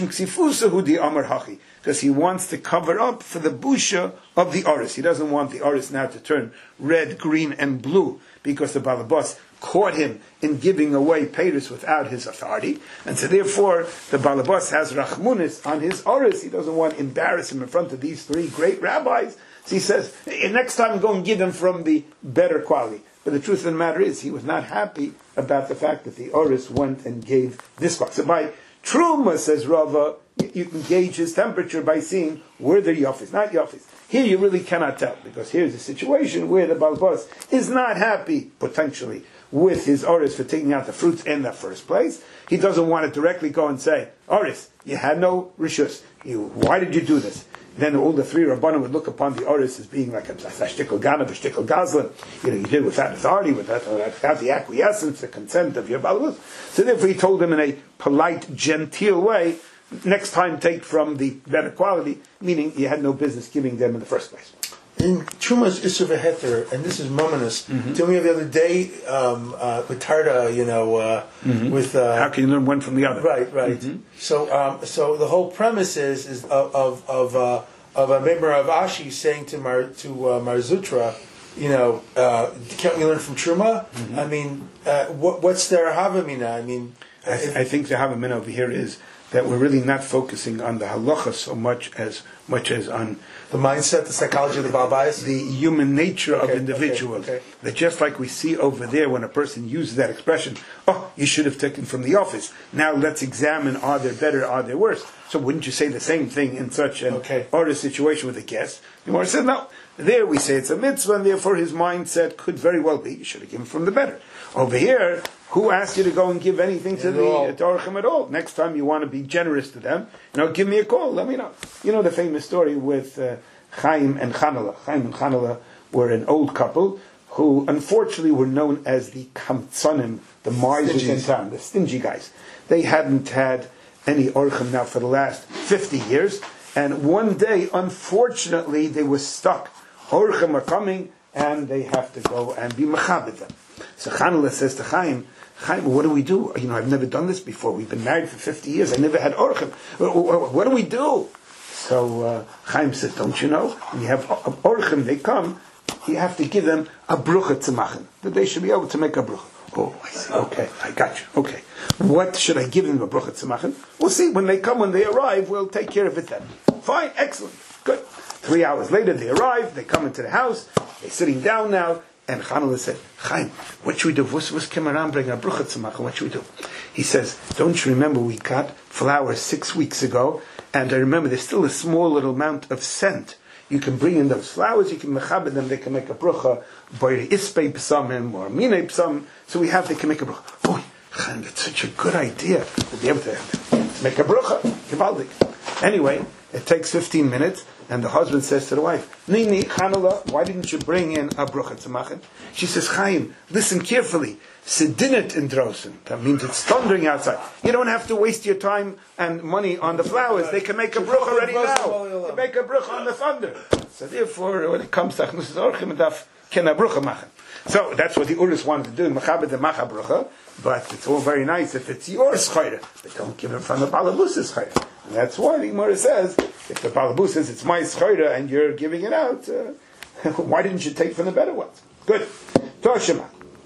because he wants to cover up for the busha of the oris. He doesn't want the oris now to turn red, green, and blue, because the balabas caught him in giving away peiros without his authority, and so therefore the balabas has rachmunis on his oris. He doesn't want to embarrass him in front of these three great rabbis. So he says, hey, next time go and give them from the better quality. But the truth of the matter is, he was not happy about the fact that the Oris went and gave this one. So by Truma, says Rava, you can gauge his temperature by seeing where the Yofis, not Yofis. Here you really cannot tell, because here's a situation where the Balbos is not happy, potentially, with his Oris for taking out the fruits in the first place. He doesn't want to directly go and say, Oris, you had no rishus. You, why did you do this? Then all the three Rabbanim would look upon the Oris as being like a shtickle ganav, a shtickle gazlan. You know, you did without authority, without, without the acquiescence, the consent of your balus. So therefore he told him in a polite, genteel way, next time take from the better quality, meaning you had no business giving them in the first place. In Truma's Isser V'Heter, and this is Mominus, mm-hmm. Told me the other day um, uh, with Tarda, you know, uh, mm-hmm. with uh, how can you learn one from the other? Right, right. Mm-hmm. So, um, so the whole premise is is of of of, uh, of a member of Ashi saying to Mar to uh, Marzutra, you know, uh, can't we learn from Truma? Mm-hmm. I mean, uh, what, what's their Havamina? I mean, I, th- I think the Havamina over here is that we're really not focusing on the halacha so much as much as on the mindset, the psychology of the Balbais, the human nature okay, of individuals. Okay, okay. That just like we see over there when a person uses that expression, oh, you should have taken from the office. Now let's examine, are they better, are they worse? So wouldn't you say the same thing in such an okay. order situation with a guest? The Gemara said, no. There we say it's a mitzvah, and therefore his mindset could very well be, you should have given from the better. Over here, who asked you to go and give anything to the Torachim at all? Next time you want to be generous to them, you know, give me a call, let me know. You know the famous story with uh, Chaim and Chanala. Chaim and Chanala were an old couple who unfortunately were known as the Kamtsonim, the misers in town, the stingy guys. They hadn't had any Orchim now for the last fifty years, and one day, unfortunately, they were stuck. Orchim are coming, and they have to go and be mechabed them. So Chanala says to Chaim, Chaim, what do we do? You know, I've never done this before. We've been married for fifty years. I never had orchim. What do we do? So uh, Chaim said, don't you know? When you have orchim, they come, you have to give them a brucha tzemachin, that they should be able to make a brucha. Oh, I see. Okay, I got you. Okay. What should I give them a brucha tzemachin? We'll see. When they come, when they arrive, we'll take care of it then. Fine, excellent, good. Three hours later, they arrive, they come into the house, they're sitting down now, and Chanala said, Chaim, what should we do? What's Kemaram bring a brucha tzemachin? What should we do? He says, don't you remember we got flowers six weeks ago, and I remember there's still a small little amount of scent. You can bring in those flowers, you can mechabed them, they can make a brucha, boy ispei psamim, or minei psamim, so we have, they can make a brucha. Boy, Chaim, that's such a good idea to be able to, to make a brucha. Givaldik. Anyway, it takes fifteen minutes, and the husband says to the wife, Nini, Chanala, why didn't you bring in a brucha tzemachin? She says, Chaim, listen carefully. Sedinit in Drosen. That means it's thundering outside. You don't have to waste your time and money on the flowers. They can make a brucha already now. They make a brucha on the thunder. So therefore, when it comes to Achnus Orchim, daf ken a brucha machen. So that's what the Urus wanted to do, Machabed the Macha brucha. But it's all very nice if it's your schayre, but don't give it from the Balabus's schayre. And that's why the Gemara says, if the Balabus says it's my schayra and you're giving it out, uh, why didn't you take from the better ones? Good. Toshima.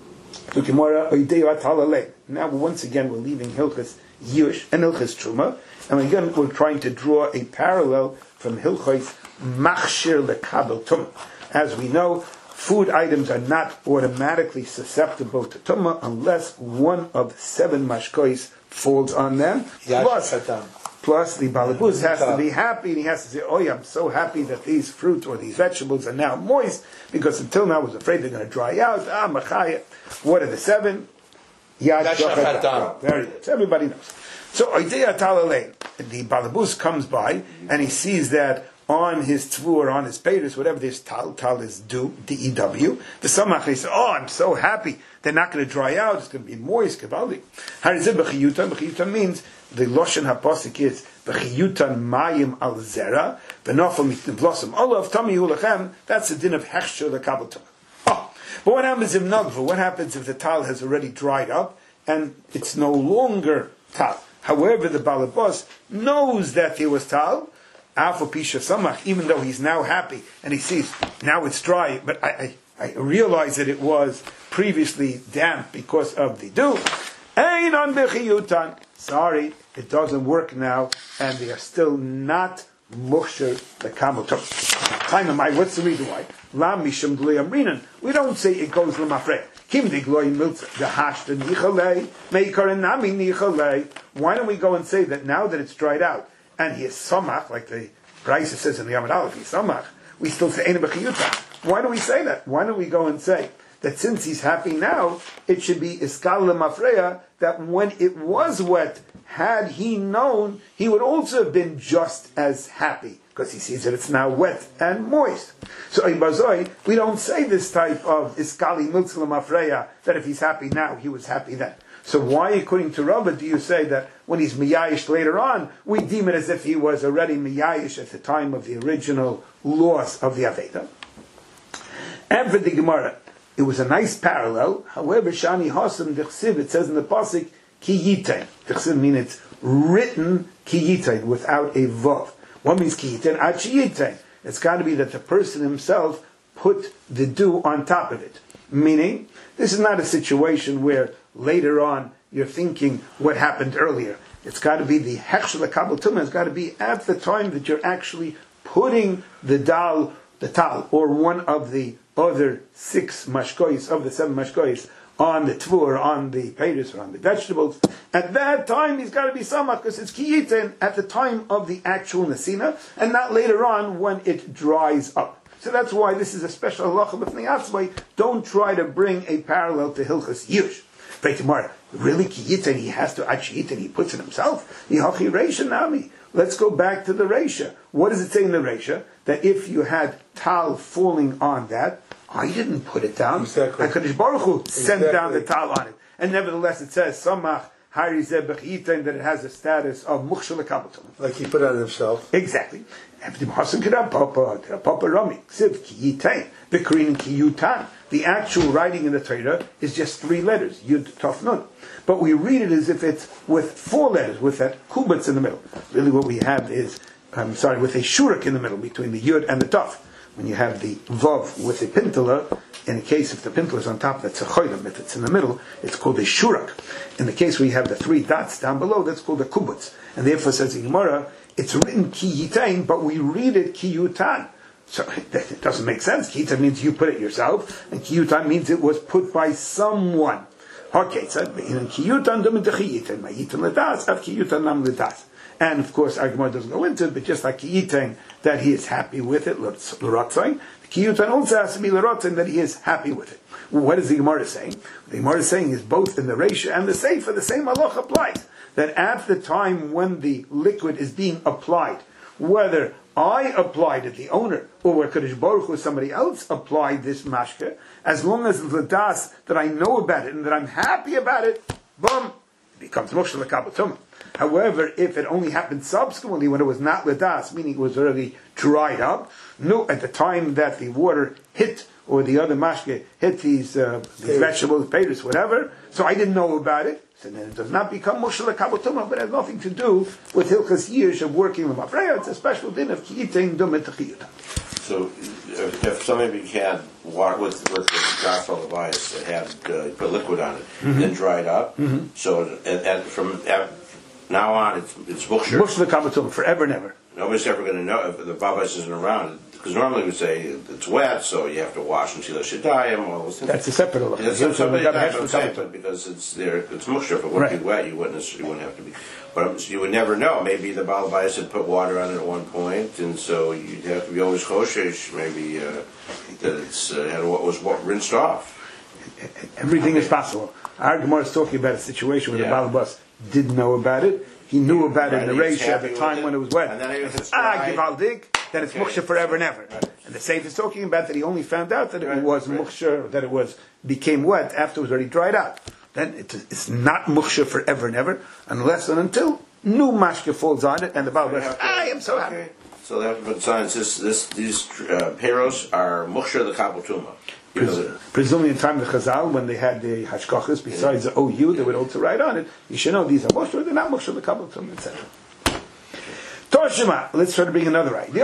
Now, once again, we're leaving Hilchas Yush and Hilchas Truma, and again, we're trying to draw a parallel from Hilchas Machshir Lekabel Tumah. As we know, food items are not automatically susceptible to Tumah unless one of seven mashkois falls on them. Plus, plus the Balabuz has to be happy, and he has to say, oh yeah, I'm so happy that these fruits or these vegetables are now moist, because until now I was afraid they're going to dry out. Ah, Machaya. What are the seven? Yad Shochet. Very good. So everybody knows. So, Oidei Atalalein, the Balabuz comes by, and he sees that on his tvur, on his peiros, whatever this tal, tal is do, D E W, the samach, he says, oh, I'm so happy, they're not going to dry out, it's going to be moist, kavaldi. Harizeh b'chiyutan, b'chiyutan means, the Loshen HaPosik is, b'chiyutan mayim al zera, v'nofel mitnivlosem olav, tami hu lechem, that's the din of hechsher lekabel tumah. Oh, but what happens if nagva? What happens if the tal has already dried up, and it's no longer tal? However, the Balabos knows that there was tal, Alpha Pisha Samach, even though he's now happy and he sees now it's dry, but I, I, I realize that it was previously damp because of the dew. Ein on bechiyutan. Sorry, it doesn't work now, and they are still not muksher the kamel tum. What's the reason why? Lam mishum gliyam rinan. We don't say it goes lemafrei. Kim de gloyim miltza the hashta nichalei meikar nami nichalei. Why don't we go and say that now that it's dried out and he is samach, like the Brisa says in the Yamad Aleph, he's samach, we still say ein b'chiyutan. Why do we say that? Why don't we go and say that since he's happy now, it should be iskal lemafreya, that when it was wet, had he known, he would also have been just as happy, because he sees that it's now wet and moist. So in Bazoi, we don't say this type of iskali miltzla mafreya, that if he's happy now, he was happy then. So why, according to Rava, do you say that when he's miyayish later on, we deem it as if he was already miyayish at the time of the original loss of the Aveda? And for the Gemara, it was a nice parallel. However, Shani Hosam Dechsiv, it says in the Pasuk, Ki Yitain. Dechsiv means it's written Ki Yitain, without a vav. What means Ki Yitain? Achi Yitain. It's got to be that the person himself put the dew on top of it. Meaning, this is not a situation where later on you're thinking what happened earlier. It's got to be the Hechshel Kabel Tumah, it's got to be at the time that you're actually putting the dal, the tal, or one of the other six mashkois, of the seven mashkois, on the tvur, on the peiros, or on the vegetables. At that time, he's got to be samach, because it's kiyitin at the time of the actual nesina, and not later on when it dries up. So that's why this is a special halacha b'fnei atzmai. Don't try to bring a parallel to Hilchas Yush. Tomorrow, really kiyitin, he has to achiyitin, he puts it himself. Yihachi reisha nami. Let's go back to the reisha. What does it say in the reisha? That if you had tal falling on that, I didn't put it down. Exactly. HaKadosh Baruch Hu sent exactly. down the tal on it. And nevertheless it says, Samach harizeh b'chiyitin, that it has a status of mukshel lekabel tumah. Like he put it on himself. Exactly. The actual writing in the Torah is just three letters, Yud Tov Nun. But we read it as if it's with four letters, with that kubitz in the middle. Really what we have is, I'm sorry, with a shurak in the middle, between the Yud and the Tov. When you have the Vav with a pintala, in the case if the pintala is on top, that's a choylam. If it's in the middle, it's called a shurak. In the case where you have the three dots down below, that's called a kubitz. And therefore says in Gemara, it's written ki yitain, but we read it ki yutan. So it doesn't make sense. Ki yitain means you put it yourself, and ki yutan means it was put by someone. Okay, so ki yutan dum ki yitain, ma yitain ledas, av ki yutan nam ledas. And of course, our Gemara doesn't go into it, but just like ki yitain, that he is happy with it, l'ratzai, ki yutan also has to be l'ratzai, that he is happy with it. Well, what is the Gemara saying? The Gemara is saying is both in the Reisha and the Seifa, the same halach applies. That at the time when the liquid is being applied, whether I applied it, the owner, or where Kadosh Baruch Hu, somebody else applied this mashke, as long as the das that I know about it and that I'm happy about it, boom, it becomes Mukshah L'Kabel Tumah. However, if it only happened subsequently when it was not L'das, meaning it was already dried up, no, at the time that the water hit, or the other mashke hit these, uh, these vegetables, potatoes, whatever, so I didn't know about it, so then it does not become Mukshah L'Kabel Tumah, but it has nothing to do with Hilchas Yish of working the Mafreya. It's a special din of Kiyitin Dumet Chiyuta. So, if, if somebody had water with with the Gospel of Ice that had uh, put liquid on it, mm-hmm. then dried up, mm-hmm. so and, and from at, now on it's it's Mukshah. Mukshah L'Kabel Tumah, forever and ever. Nobody's ever going to know if the Baba isn't around. Because normally we say it's wet, so you have to wash until it should die. And all those things. That's a separate law. That's a separate law, but because it's there, it's Mukshah. If it wouldn't be wet, you wouldn't necessarily wouldn't have to be. But you would never know. Maybe the Baal Bayis had put water on it at one point, and so you'd have to be always choshesh. Maybe uh, that it's uh, had what was what rinsed off. Everything is possible. Our Gemara is talking about a situation where yeah. the Baal Bayis didn't know about it. He knew about right, it in the Reish at the time when it was wet. And then if it's ah, Givaldig, then it's okay. Mukshah forever and ever. Right. And the Seif is talking about that he only found out that it right, was right. Mukshah, that it was became wet after it was already dried out. Then it, it's not Mukshah forever and ever, unless and until new mashke falls on it, and the Baal says, I am so happy. Okay. So they have to put signs. This, this, these uh, peros are Mukshah L'Kabel Tumah. Pres- presumably in time of the Chazal, when they had the hashkachas, besides yeah. the O U, they would also write on it. You should know these are Mukshah, they're not Mukshah L'Kabel Tumah, et cetera. Toshima, let's try to bring another eye.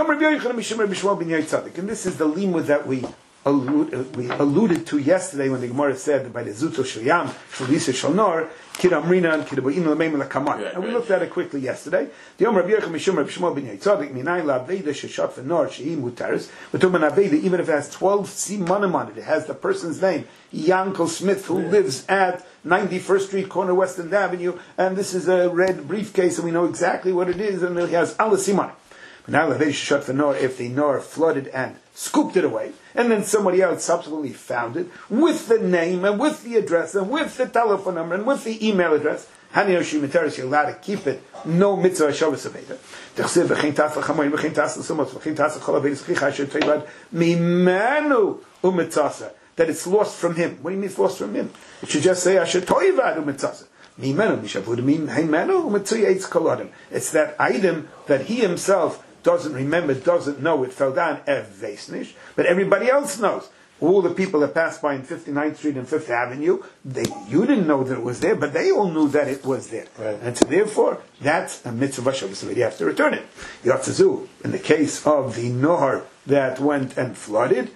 And this is the limud that we allude, we alluded to yesterday when the Gemara said that by the Zuto Shalyam, Shalisa Shalnor, Kiramrina, and Kirabain Lameim Lakaman. And we looked at it quickly yesterday. The Yom Rabbi Yechim Mishum Rabbi Shmuel ben Yaitzadik, Minayin La'aveda Sheshat V'nor She'im Mutaris, but Tuman Aveda, even if it has twelve simanim on it, it has the person's name, Yankel Smith, who yeah. lives at ninety-first Street, corner West End Avenue, and this is a red briefcase, and we know exactly what it is, and it has Ala Simanim. But now La'aveda Sheshat V'nor, if the Nor flooded and scooped it away, and then somebody else subsequently found it with the name and with the address and with the telephone number and with the email address. Hani Yoshim Mitaris, you're allowed to keep it. No mitzvah Shabbos Aveda. T'chsev v'chein tas l'chamoyin v'chein tas l'sumot v'chein tas l'chol Aveda s'chicha asher teilad mimenu u'mitzasa. That it's lost from him. What do you mean it's lost from him? It should just say asher toivad u'mitzasa. Mimenu mishavud min heimenu u'mitzuya eitz kol adam. It's that item that he himself doesn't remember, doesn't know it fell down ev vesnish, but everybody else knows. All the people that passed by in fifty-ninth Street and Fifth Avenue, they you didn't know that it was there, but they all knew that it was there. Right. And so therefore, that's a mitzvah Shabbos. You have to return it. Yatzazu, in the case of the Nohar that went and flooded,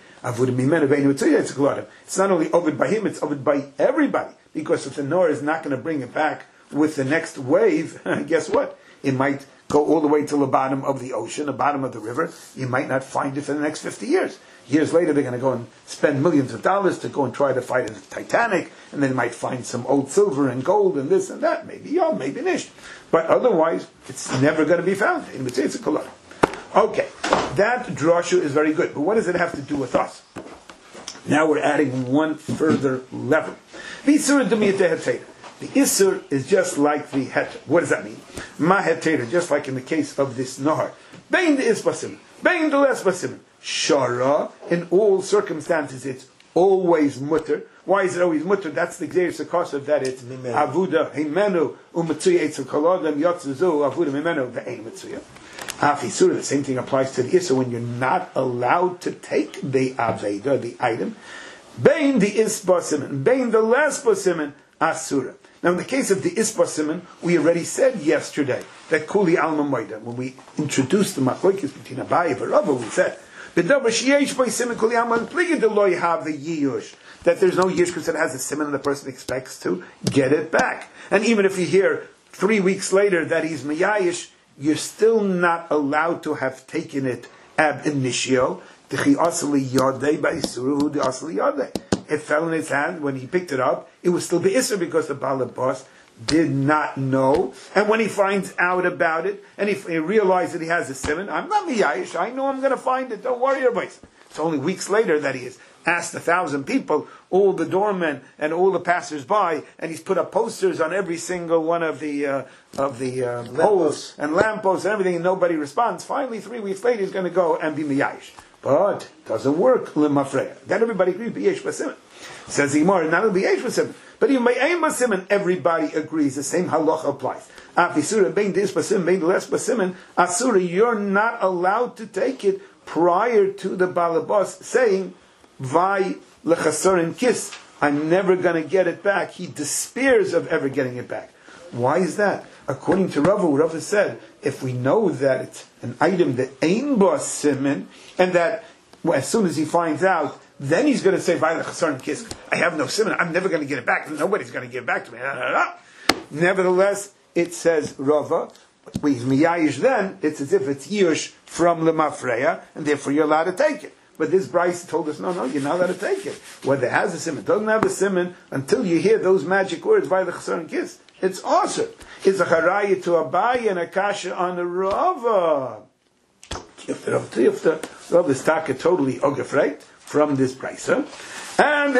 it's not only ovid by him, it's ovid by everybody. Because if the Nohar is not going to bring it back with the next wave, guess what? It might go all the way to the bottom of the ocean, the bottom of the river. You might not find it for the next fifty years. Years later, they're going to go and spend millions of dollars to go and try to fight the Titanic, and they might find some old silver and gold and this and that. Maybe y'all, maybe nicht. But otherwise, it's never going to be found. In which it's a color. Okay, that drasha is very good. But what does it have to do with us? Now we're adding one further level. The Isur is just like the heter. What does that mean? Ma heter, just like in the case of this Nohar. Bein the Isbasim, Bein the Lesbasim. Shara, in all circumstances, it's always mutter. Why is it always mutter? That's the Gzeir Sekosov, that it's Avuda, Himenu, Umetsuya, Eitzel Kolodem, Yotzuzu, Avuda, Himenu, the Ein Metsuya. Afisura, the same thing applies to the Isur when you're not allowed to take the Aveda, the item. Bein the Isbasim, Bein the Lesbasim, Asura. Now, in the case of the Isba Simon, we already said yesterday that Kuli Alma Moida, when we introduced the Machlokes between Abaye and Rava, we said, that there's no yish because it has a simon and the person expects to get it back. And even if you hear three weeks later that he's miyayish, you're still not allowed to have taken it ab initio. It fell in his hand when he picked it up. It was still the Isser because the Balabas did not know. And when he finds out about it, and he, he realized that he has a simon, I'm not miyayish, I know I'm going to find it, don't worry about it. It's only weeks later that he has asked a thousand people, all the doormen and all the passers-by, and he's put up posters on every single one of the uh, of the uh, poles and lampposts and everything, and nobody responds. Finally, three weeks later, he's going to go and be miyayish. But it doesn't work, limafreya. Then everybody agrees, b'yesh b'simon. Says the Gemara, not only b'yesh b'simon, But even by ein basimin, everybody agrees the same halacha applies. Afisura bein dis basimin, bein less basimin, asura, you're not allowed to take it prior to the balabas saying, vai lechasarin kiss, I'm never going to get it back. He despairs of ever getting it back. Why is that? According to Rava, Rava said, if we know that it's an item that ein basimin, and that well, as soon as he finds out, then he's going to say, vai lechasarin kiss, I have no siman, I'm never going to get it back. Nobody's going to give it back to me. Nevertheless, it says Rava, with miyayish then, it's as if it's yish from the mafreya, and therefore you're allowed to take it. But this Bryce told us, no, no, you're not allowed to take it. Whether it has a simon, doesn't have a simon, until you hear those magic words, vai lechasarin kiss, it's awesome. It's a haraya to Abaye and a kasha on the Rava. If the Rava is taka totally ogefreit from this Bryce. And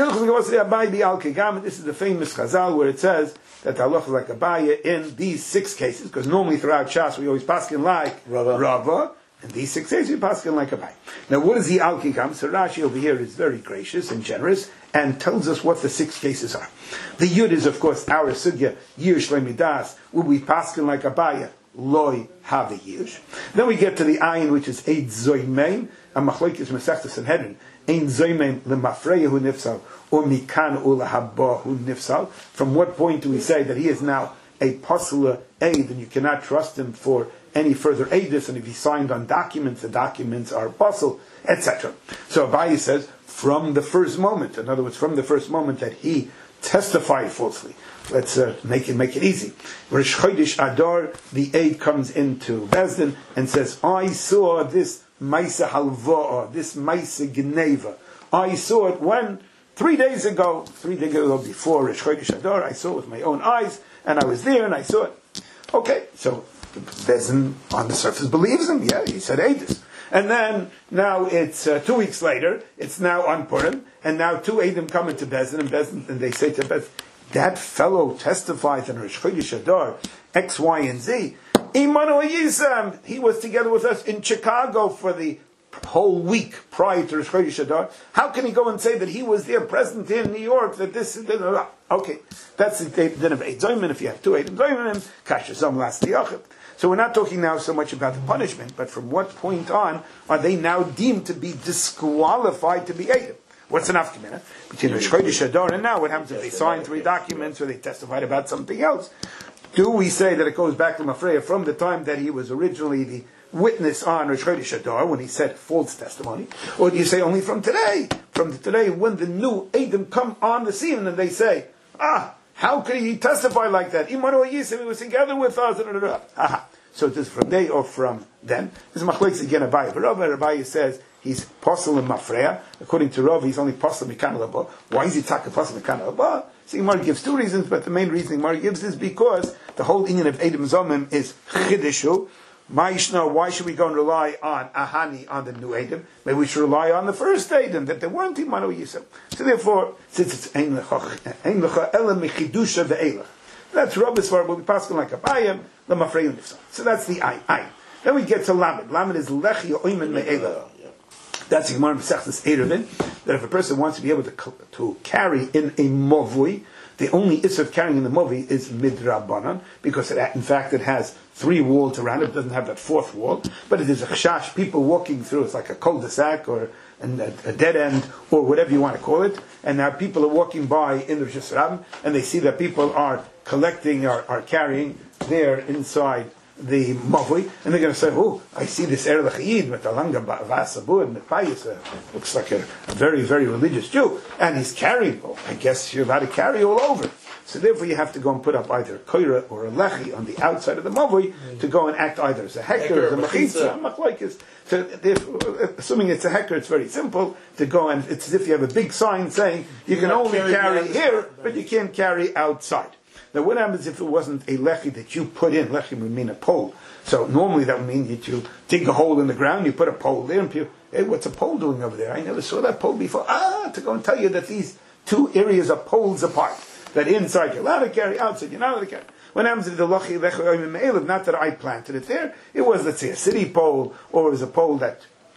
this is the famous Chazal where it says that the halacha is like Abaye in these six cases, because normally throughout Shas we always paskin like Rava. Rava. In these six cases we paskin like Abaye. Now what is the Al Kigam? So Rashi over here is very gracious and generous and tells us what the six cases are. The Yud is of course our sugya, Yir Shlemidas, will we paskin like Abaye, Loi have a Yish. Then we get to the Ayin, which is Eid Zoymein, and Machlokes Masechta Sanhedrin, Ein Zoymein lemafreya hu nifsal, or mikan ulahabba hu nifsal. From what point do we say that he is now a posula aid, and you cannot trust him for any further aidus, and if he signed on documents, the documents are apostle, et cetera. So Abaye says, from the first moment, in other words, from the first moment that he testified falsely. Let's uh, make it make it easy. Rosh Chodesh Adar, the aid comes into Bezdin and says, I saw this Maisa Halva'a, this Maisa Gneva. I saw it when, three days ago, three days ago before Rosh Chodesh Adar, I saw it with my own eyes, and I was there and I saw it. Okay, so Bezdin on the surface believes him, yeah, he said Aedis. And then, now it's uh, two weeks later, it's now on Purim, and now two Eidim come into Bezdin, and Bezdin, and they say to Bezdin, that fellow testified in Rosh Chodesh Adar, X, Y, and Z. Imanu Yisam, he was together with us in Chicago for the whole week prior to Rosh Chodesh Adar. How can he go and say that he was there present in New York, that this is... Okay, that's the din of Eid Zoyman. If you have two Eidim Zoymanim, Kasher Zom Last Liyachim. So we're not talking now so much about the punishment, but from what point on are they now deemed to be disqualified to be Eidim? What's an afkamina? Between Rosh Chodesh Adar and now, what happens if they signed three documents or they testified about something else? Do we say that it goes back to Mafreya from the time that he was originally the witness on Rosh Chodesh Adar when he said false testimony? Or do you say only from today? From the today when the new Eidim come on the scene and they say, ah, how could he testify like that? Imanu Yisem, he was together with us. Aha. So it is from day or from then. This is Machlokes again Abaye. But Rava Abaye says he's posel in Mafreya. According to Rava, he's only posel mikan laba. Why is he taka posel mikan laba? So Gemara gives two reasons, but the main reason Gemara gives is because the whole union of Eidim Zomim is chidishu. Ma'ishna, why should we go and rely on Ahani, on the new Eidim? Maybe we should rely on the first Eidim, that they weren't Imanu Yisem. So therefore, since it's Ein Lecha Ela Mechidusha Ve'elach, that's Rabbi's for, but we pass like a Bayim, the Mafreyu Nifsa. So that's the Ayin. Ayin. Then we get to Lamed. Lamed is Lechi Oimen Me'ela. That's the Gemara Mesechtes Eruvin, that if a person wants to be able to, to carry in a Movui, the only issue of carrying in the Movi is Midrabanan, because it, in fact it has three walls around it, it doesn't have that fourth wall, but it is a chashash, people walking through, it's like a cul-de-sac or a, a dead end, or whatever you want to call it, and now people are walking by in the Rosh Hashanah, and they see that people are collecting, or are carrying there inside the Mavui, and they're going to say, oh, I see this Er L'Chayid, Metalanga Vasabud, Mepayis, looks like a, a very, very religious Jew, and he's carrying, oh, I guess you're allowed to carry all over. So therefore you have to go and put up either a koira or a lechi on the outside of the mavui mm. to go and act either as a heker, as a machitza, machlokes. So if, assuming it's a heker, it's very simple to go and, it's as if you have a big sign saying you, you can only carry, carry here, but you can't carry outside. Now what happens if it wasn't a lechi that you put in? Lechi would mean a pole. So normally that would mean that you dig a hole in the ground, you put a pole there, and people, hey, what's a pole doing over there? I never saw that pole before. Ah, to go and tell you that these two areas are poles apart. That inside you're allowed to carry, outside you're not allowed to carry. What happens if the Lachi Lecha Oimim Me'elav, not that I planted it there, it was, let's say, a city pole, or it was a pole that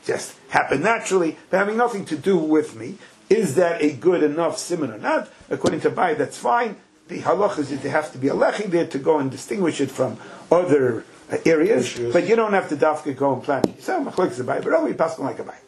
just happened naturally, but having nothing to do with me. Is that a good enough simon or not? According to Abai, that's fine. The halach is that there has to be a lechi there to go and distinguish it from other uh, areas, Issues. But you don't have to dafka go and plan it yourself. Machlek is Abai, but only pass like Abai.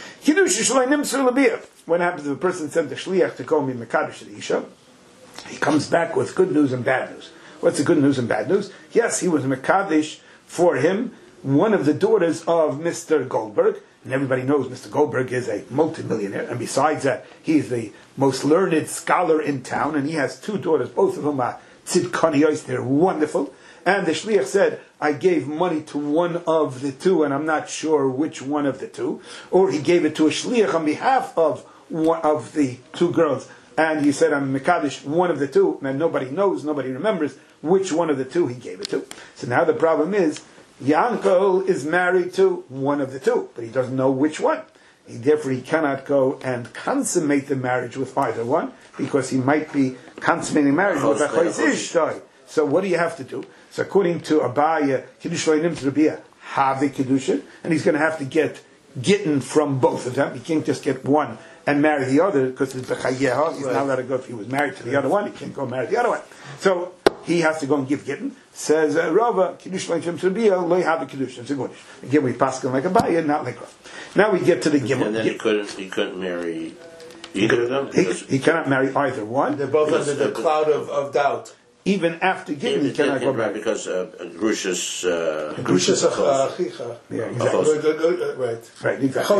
What happens if a person sent a shliach to go and be mekadosh the isha? He comes back with good news and bad news. What's the good news and bad news? Yes, he was mekadosh for him, one of the daughters of Mister Goldberg, and everybody knows Mister Goldberg is a multimillionaire, and besides that, he is the most learned scholar in town, and he has two daughters, both of them are tzidkaniyos, they're wonderful, and the shliach said, I gave money to one of the two, and I'm not sure which one of the two, or he gave it to a shliach on behalf of one of the two girls, and he said, I'm mekadosh one of the two, and nobody knows, nobody remembers which one of the two he gave it to. So now the problem is, Yankel is married to one of the two, but he doesn't know which one. He, therefore, he cannot go and consummate the marriage with either one, because he might be consummating marriage with a Ishtoi. So what do you have to do? So according to Abaya, Kiddush Leinim to Rabia, have the Kiddushin, and he's going to have to get Gittin from both of them. He can't just get one and marry the other, because it's a Chayeha. He's right. Not allowed to go if he was married to the other one. He can't go marry the other one. So he has to go and give Gittin. Says uh, Rava, Kiddush Leinim to Rabia, Loi have the Kiddushin. So good. Again, we pass him like Abaya, not like Rav. Now we get to the Gimel. And then he couldn't, he couldn't marry either of them? He, he cannot marry either one. They're both under the cloud of, of doubt. Even after giving, he cannot go back. Because uh, Grushas... Uh, Grushas Achicha. Yeah, exactly. Right. Right, exactly.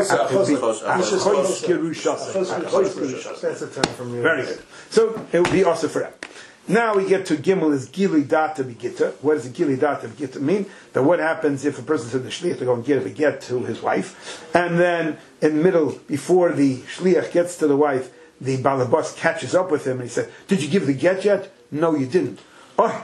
That's a term from you. Very good. So, it would be also for him. Now we get to Gimel is Gili Data Begita. What does the Gili Data Begita mean? That what happens if a person said the Shliach to go and give a get to his wife, and then in the middle, before the Shliach gets to the wife, the Balabas catches up with him and he said, did you give the get yet? No, you didn't. Oh,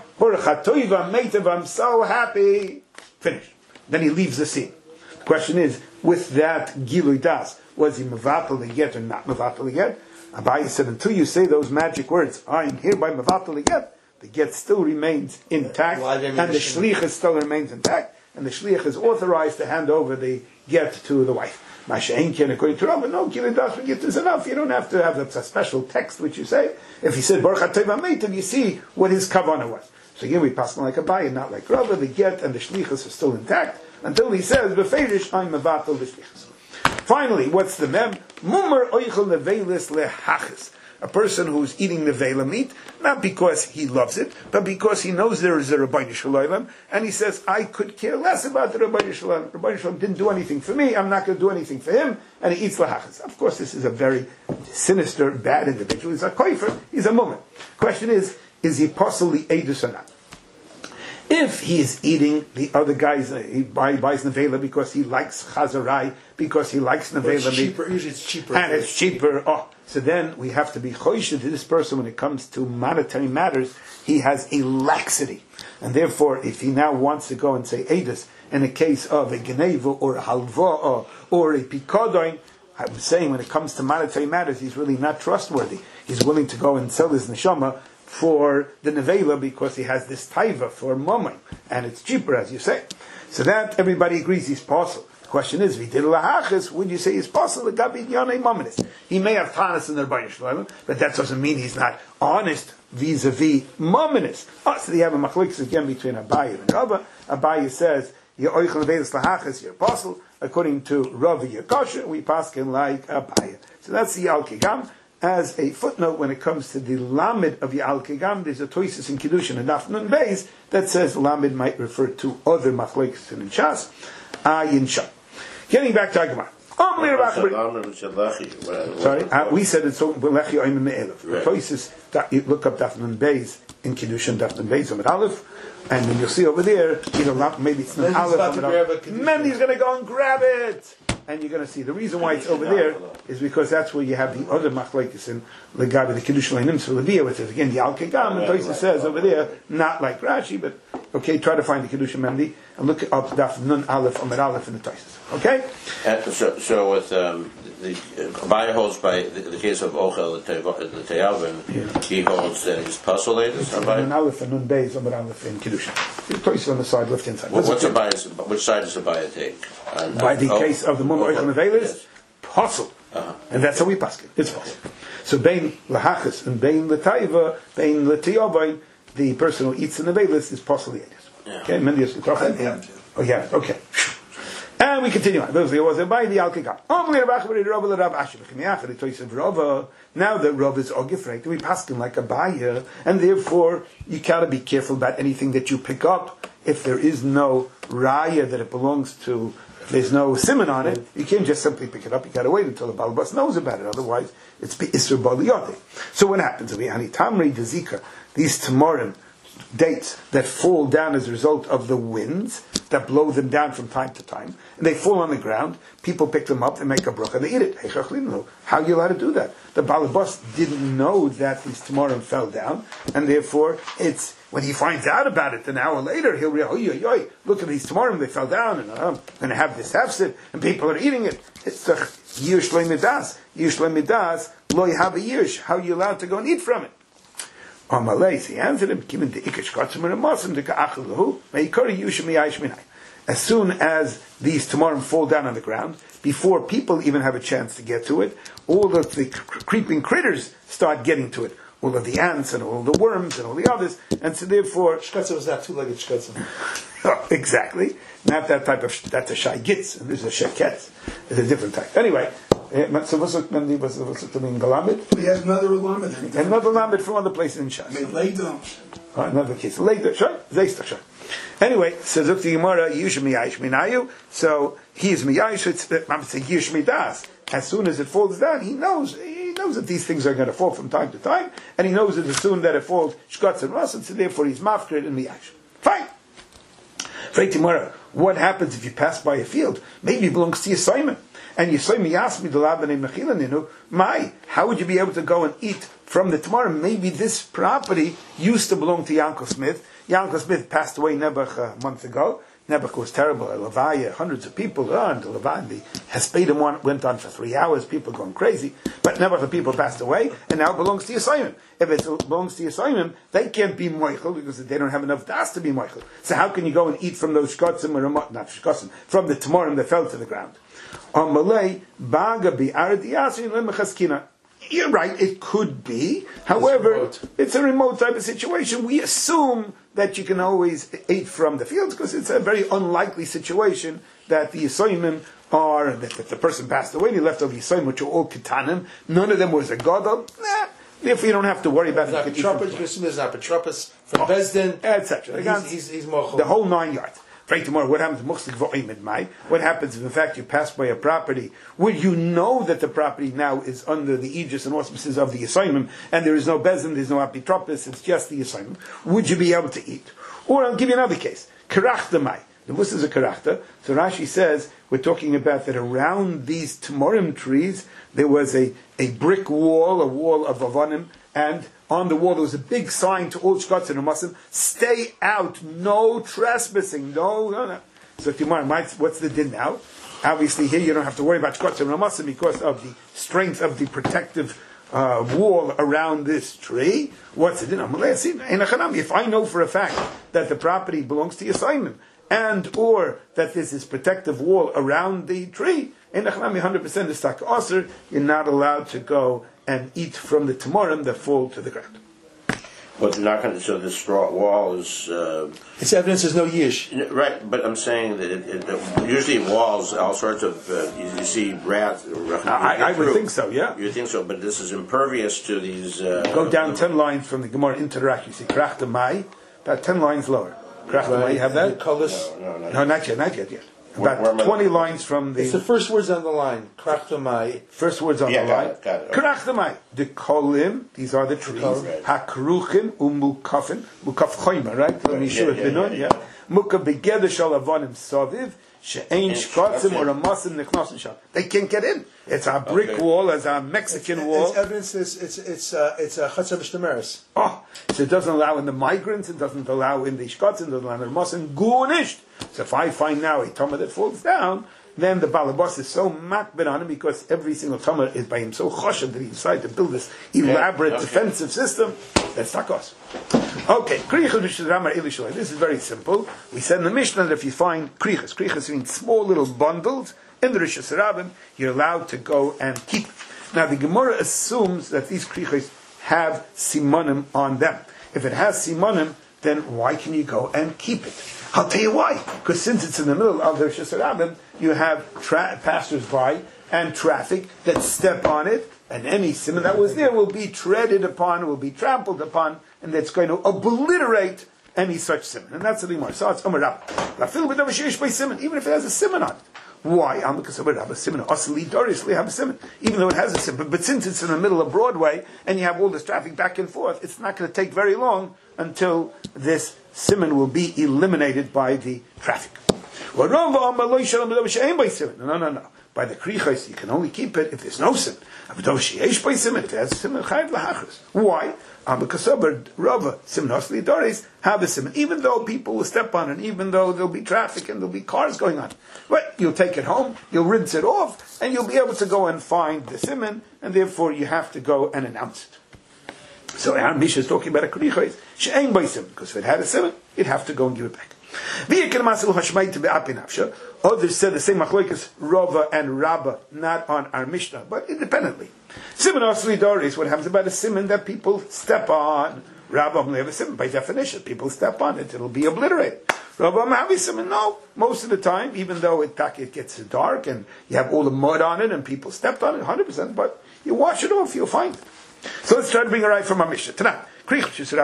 I'm so happy. Finished. Then he leaves the scene. The question is, with that Gilui Das, was he Mavatal the get or not Mavatal the get? Abai said, until you say those magic words, I am hereby Mavatal the get, the get still remains intact, and the Shliach still remains intact, and the Shliach is authorized to hand over the get to the wife. Masha'enkin, according to Rambam, no, Gilui Das get is enough. You don't have to have a special text which you say. If he said Baruch HaTov HaMeitiv, you see what his kavanah was. So again, we pass on like Abai and not like Rava. The get and the shlichus are still intact until he says Beferish I'm Mavatal the shlichus. Finally, what's the mem? Mumar oichel nevelis lehachis. A person who's eating nevela meat, not because he loves it, but because he knows there is a Rabbeinu Shalom, and he says, I could care less about the Rabbeinu Shalom. Rabbeinu Shalom didn't do anything for me, I'm not going to do anything for him, and he eats lahachas. Of course, this is a very sinister, bad individual. He's a koifer, he's a mu'min. Question is, is he possibly edus or not? If he is eating the other guys, uh, he buy, buys nevela because he likes chazarai, because he likes nevela meat, cheaper. Usually it's cheaper, and it's cheaper. Oh, so then we have to be choished to this person when it comes to monetary matters. He has a laxity, and therefore, if he now wants to go and say edus in a case of a geneva or a halva or, or a pikodoin, I'm saying when it comes to monetary matters, he's really not trustworthy. He's willing to go and sell his neshama for the nevela because he has this taiva for mommy, and it's cheaper, as you say. So that everybody agrees he's possible. The question is, if he did lahachas, would you say he's possible? He may have tanis in the Rebbeinu Shalom, but that doesn't mean he's not honest vis-a-vis mominus. Oh, so they have a machlokes again between Abaye and Rava. Abaye says, you're oichel nevelis lahachas, you're apostle. According to Rava, you're kosher. We pass him like Abaye. So that's the Al-Kigam. As a footnote, when it comes to the Lamed of Ya'al Kigam, there's a Toisus in Kiddushin and Daf Nun Beis that says Lamed might refer to other machlokes in Shas. Ayin Shah. Getting back to Agmar. Sorry, uh, we said it's so. Lechi Oimim Me'elef. Toisus, look up Daf Nun Beis in Kiddushin, Daf Nun Beis Amid Aleph, and then you'll see over there, you know, maybe it's Nun Aleph. Mendy's going to go and grab it. And you're going to see the reason why it's over there is because that's where you have the other machlokes in Legabi, the Kiddush Leinim for Levia, which is again the Al Kigam, and Tosis says over there, not like Rashi, but Okay, try to find the Kedusha Mendi and look up Daf Nun Aleph Amid Aleph in the Taisus. Okay? And so, so with um, the Abaya holds by the, the case of Ochel the Teyavin, yeah. He holds that he's puzzled. Nun Aleph and Nun Beis Amid Aleph in Kedusha. The Taisus on the side, left hand side. Well, what's Abaya's, which side does Abaya take? On, by the oh, case of the Mum Oichel Nevelis, yes. Puzzle. Uh-huh. And that's how we pass it. It's possible. So Bein Lahachas and Bein Lataiva, Bein Latiyabain, the person who eats the Nevelis is possibly it. Yeah. Okay, Mendius L'Tochen. Yeah. Oh yeah, okay. And we continue on. Those was by the Alkika. Now that Rav is Ogifreit, we pass him like a buyer, and therefore you gotta be careful about anything that you pick up. If there is no raya that it belongs to, there's no simon on it, you can't just simply pick it up. You gotta wait until the Balbas knows about it. Otherwise, it's Isser Baliyode. So what happens? We Hani Tamri Dezika, these Tamorim, dates that fall down as a result of the winds that blow them down from time to time, and they fall on the ground. People pick them up, they make a bracha, they eat it. How are you allowed to do that? The Balabas didn't know that these Tamorim fell down, and therefore it's when he finds out about it an hour later, he'll realize, oh, yo, look at these Tamorim, they fell down, and I'm going to have this hefsid, and people are eating it. It's the Yish Lemidas. Yish Lemidas, lo have a yish. How are you allowed to go and eat from it? He answered him, as soon as these Tamorim fall down on the ground, before people even have a chance to get to it, all of the creeping critters start getting to it. All of the ants and all the worms and all the others, and so therefore... Shkatza was that two-legged shkatza. Oh, exactly. Not that type of... That's a shai gitz, and this is a sheket. It's a different type. Anyway, so what's it mean? What's it mean? Galamid? We have another Galamid. Another Lamed from other places in Shas. Later. Oh, another case. Later, sure. Zaysta, sure. Anyway, so Zuk the Gemara, Yush miyayish minayu. So he is miyayish. It's I'm saying Yush midas. As soon as it falls down, he knows. He knows that these things are going to fall from time to time, and he knows that as soon that it falls, shkatz and ras, and so therefore he's mafkrid and miyayish. Fine. Frei Timura, what happens if you pass by a field? Maybe it belongs to Yisayim. And Yisayim asked me the labanei mechilaninu, my, how would you be able to go and eat from the tomorrow? Maybe this property used to belong to Yankel Smith. Yankel Smith passed away Nebuch a month ago. Nebuch was terrible. A Levaya, hundreds of people on the Levaya. The Hespedim one went on for three hours. People going crazy. But Nebuch the people passed away, and now it belongs to Yisayim. If it belongs to Yisayim, they can't be moichel because they don't have enough das to be moichel. So how can you go and eat from those shkotzim or not shkotzim from the tmorim that fell to the ground? On Malay, baga bi ardiyasin lemechaskina. You're right, it could be. However, it's, it's a remote type of situation. We assume that you can always eat from the fields because it's a very unlikely situation that the Yisoyimim are, that, that the person passed away and he left over Yisoyim, which are all Ketanim. None of them was a Gadol. Nah, therefore you don't have to worry about it. There's not Petropus from oh, Bezdin, et cetera. He's, he's, he's more the whole nine yards. Tomorrow, what happens? What happens if, in fact, you pass by a property where you know that the property now is under the aegis and auspices of the Yisayim, and there is no bezin, there's no apitropis, it's just the Yisayim? Would you be able to eat? Or I'll give you another case. Karachta mai. This is a karachta. So Rashi says we're talking about that around these Tmorim trees there was a, a brick wall, a wall of avonim, and on the wall there was a big sign to all shkatz and umasim, stay out, no trespassing, no, no, no. So tomorrow, what's the din now? Obviously here you don't have to worry about shkatz and umasim because of the strength of the protective uh, wall around this tree. What's the din? If I know for a fact that the property belongs to Yisayim, and or that there's this protective wall around the tree, in one hundred percent is tak aser, you're not allowed to go and eat from the tmorim that fall to the ground. But they're not going to, so the straw wall is... Uh, it's evidence there's no yish. Right, but I'm saying that it, it, usually walls, all sorts of, uh, you, you see rats... I, I would think so, yeah. You think so, but this is impervious to these... Uh, go down uh, ten lines from the Gemara into the Rashi. You see, Krachta Mai, about ten lines lower. Krachta Mai, you have that? No, no, no, no, not yet, not yet, yet. About where, where twenty lines from the... It's the first words on the line. Krachtamai. First words on yeah, the got line. It, got it. Krachtamai. The kolim, these are the trees. Right. Hakruchim umukafin. Mukaf choyma, right? Let me show it. Yeah, yeah. Mukaf begeder shal avonim saviv. She'ein shkotzim or a masim neknosin shal. They can't get in. It's a brick okay. wall, it's a Mexican it's, wall. It's evidence. It's it's it's uh, it's a chatzah b'shtemeres. Oh, So it doesn't allow in the migrants, it doesn't allow in the shkots, it doesn't allow in the mosin, gunisht. So if I find now a tumah that falls down, then the balabas is so makbid on him because every single tumah is by him so choshev that he decided to build this elaborate okay. defensive system. That's takos. Okay, krichas. This is very simple. We said in the Mishnah that if you find krichas, krichas means small little bundles in the Rishus Harabim, you're allowed to go and keep it. Now the Gemara assumes that these krichas have simanim on them. If it has simanim, then why can you go and keep it? I'll tell you why. Because since it's in the middle of the Rishus Harabim, you have tra- passers-by and traffic that step on it, and any siman that was there will be treaded upon, will be trampled upon, and that's going to obliterate any such siman. And that's the Gemara. So it's Amar Rabba. Even if it has a siman on it. Why? Even though it has a siman. But since it's in the middle of Broadway, and you have all this traffic back and forth, it's not going to take very long until this siman will be eliminated by the traffic. No, no, no. By the krichos, you can only keep it if there's no sin. If it has a sin, why? Because Rava simnosli doris have a sin. Even though people will step on it, even though there'll be traffic and there'll be cars going on, but you'll take it home, you'll rinse it off, and you'll be able to go and find the siman, and therefore you have to go and announce it. So our Mishnah is talking about a krichos she'ain by siman, because if it had a siman, you'd have to go and give it back. Others said the same machlokas Rava and Rabba, not on our Mishnah, but independently. Siman Asli Doris, what happens about a siman that people step on? Rabba only have a siman, by definition, people step on it, it'll be obliterated. Rabba have a siman, no. Most of the time, even though it, it gets dark and you have all the mud on it and people stepped on it, one hundred percent, but you wash it off, you'll find it. So let's try to bring a right from our Mishnah. Tonight. What's the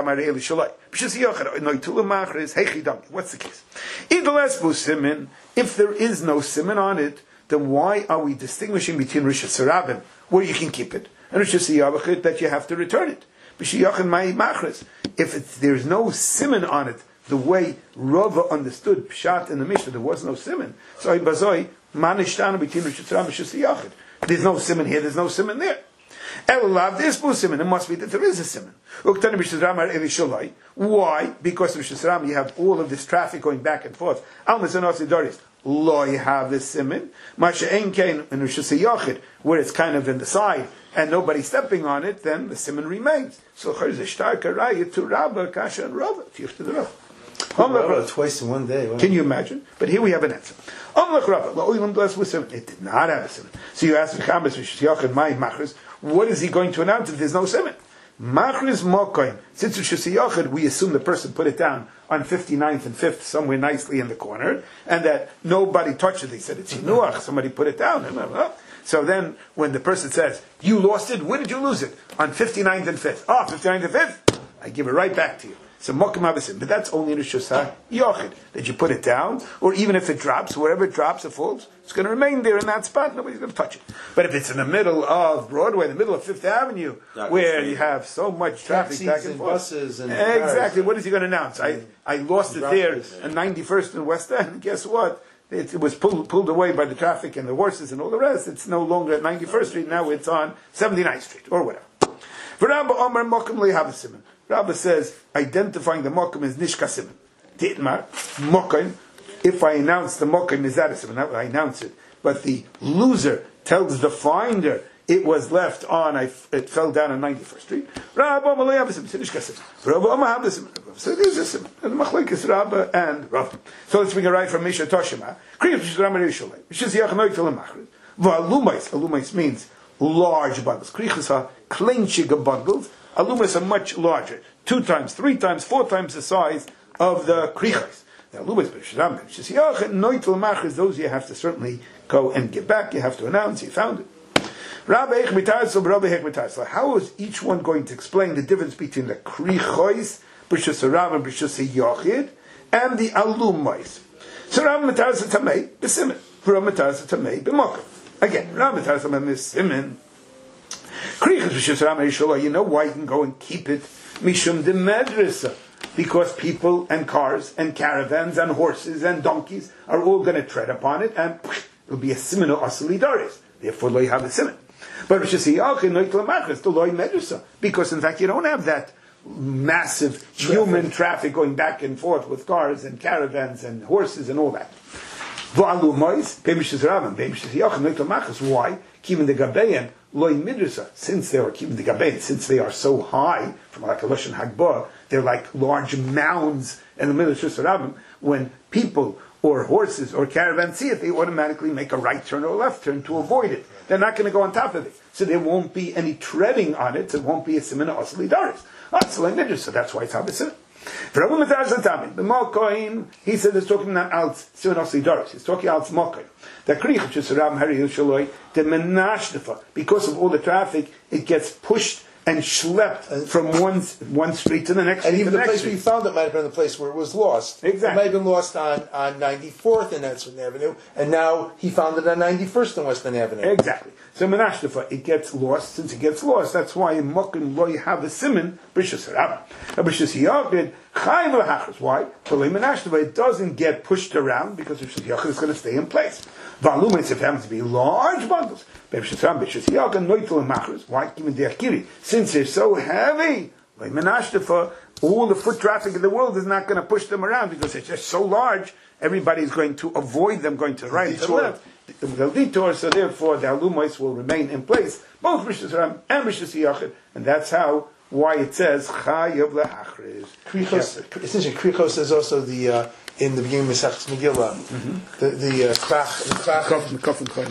case? If there is no siman on it, then why are we distinguishing between Rishus Harabim, where you can keep it, and Rishus Yavachid, that you have to return it? If it's, there's no siman on it, the way Rava understood Pshat in the Mishnah, there was no siman. So Bazoi, Manishtana between Rishus Harabim and Rishus Yavachid. There's no siman here, there's no siman there. Elav, there's no siman. It must be that there is a siman. Why? Because in Rishus Harabim you have all of this traffic going back and forth. Lo, you have this siman. Masha ein kain in Rishus Yachid, where it's kind of in the side and nobody's stepping on it, then the siman remains. So chayz a starka raya to Rabba, Kasha, and Rava. Twice in one day. Wow. Can you imagine? But here we have an answer. It did not have a siman. So you ask the what is he going to announce if there's no siman? Machris mokoim. Since it's Yachid, we assume the person put it down on fifty-ninth and fifth, somewhere nicely in the corner, and that nobody touched it. They said it's Yinuach, somebody put it down. So then, when the person says, you lost it, where did you lose it? On fifty-ninth and fifth. Ah, oh, fifty-ninth and fifth? I give it right back to you. So mokim abasim, but that's only in Rishus Yachid, that you put it down, or even if it drops, wherever it drops, it falls, it's going to remain there in that spot, nobody's going to touch it. But if it's in the middle of Broadway, in the middle of Fifth Avenue, not where you have so much traffic back and, and forth, buses and exactly, cars. What is he going to announce? I, I lost it there on ninety-first and West End, and guess what? It, it was pulled, pulled away by the traffic and the horses and all the rest. It's no longer at ninety-first Street, now it's on seventy-ninth Street, or whatever. Rabba says, identifying the mokum is nishka siman. Titmar, mokum, if I announce the mokum is that a siman, I announce it. But the loser tells the finder it was left on, I, it fell down on ninety-first Street. Rabba malay have a siman, nishka siman. Rabba amma have a siman. So there's a siman. And the machlek is Rabba and Rabba. So let's bring a right from Misha Toshima. Kriyat Shishram Risholay. Misha's yachanoy till a machrid. V'alumais, alumais means large bundles. Krichas are kleinchiga bundles. Alumas are much larger, two times, three times, four times the size of the krichas. The alumas, those you have to certainly go and give back. You have to announce you found it. How is each one going to explain the difference between the krichos, b'shus Rav and b'shus Yachid, and the alumais? So Rav mitaras tamei b'simin, Rav mitaras tamei b'mokum. Again, Rav mitaras tamei b'simin. You know why you can go and keep it? Mishum de Medrasa. Because people and cars and caravans and horses and donkeys are all going to tread upon it, and it'll be a siman of asli daris. Therefore, lo have a siman. But Rishus Yachid no itlamachas the loy Medrasa. Because in fact, you don't have that massive human traffic going back and forth with cars and caravans and horses and all that. Why? Keeping the Gabeyan, loy midrasa, since they are keeping the Gabeyan, since they are so high, from like a Lashon Hagbah, they're like large mounds in the middle of Shus Rabbim. When people or horses or caravans see it, they automatically make a right turn or a left turn to avoid it. They're not going to go on top of it. So there won't be any treading on it, so it won't be a simina osli daris. That's loy midrasa, so that's why it's habit. The Malkoin, he said he's talking about out Simonosli Doris. He's talking out Malkoin. The Kriach which is Ram Hari Shaloi, the Menashnefa, because of all the traffic, it gets pushed and schlepped and from one one street to the next. And even the, the place street. we found it might have been the place where it was lost. Exactly. It might have been lost on, on ninety-fourth and Edson Avenue, and now he found it on ninety-first and Western Avenue. Exactly. So Menashnefa, it gets lost. Since it gets lost, that's why in Mokim lo have a simon Brishas Rabbah. Brishas Yachid Chaim lahachris. Why? It doesn't get pushed around because Brishas Yachid is going to stay in place. Valum, if it happens to be large bundles. Why? Since they're so heavy, all the foot traffic in the world is not going to push them around because they're just so large. Everybody's going to avoid them going to the right and the left. The detour, so therefore the alumos will remain in place, both Rishus Ram and Rishus Yachid, and that's how why it says Chayav leHachriz. Krichos, essentially, Krichos is also the uh, in the beginning of Masechtas Megillah, mm-hmm. the the uh, krach, the krach.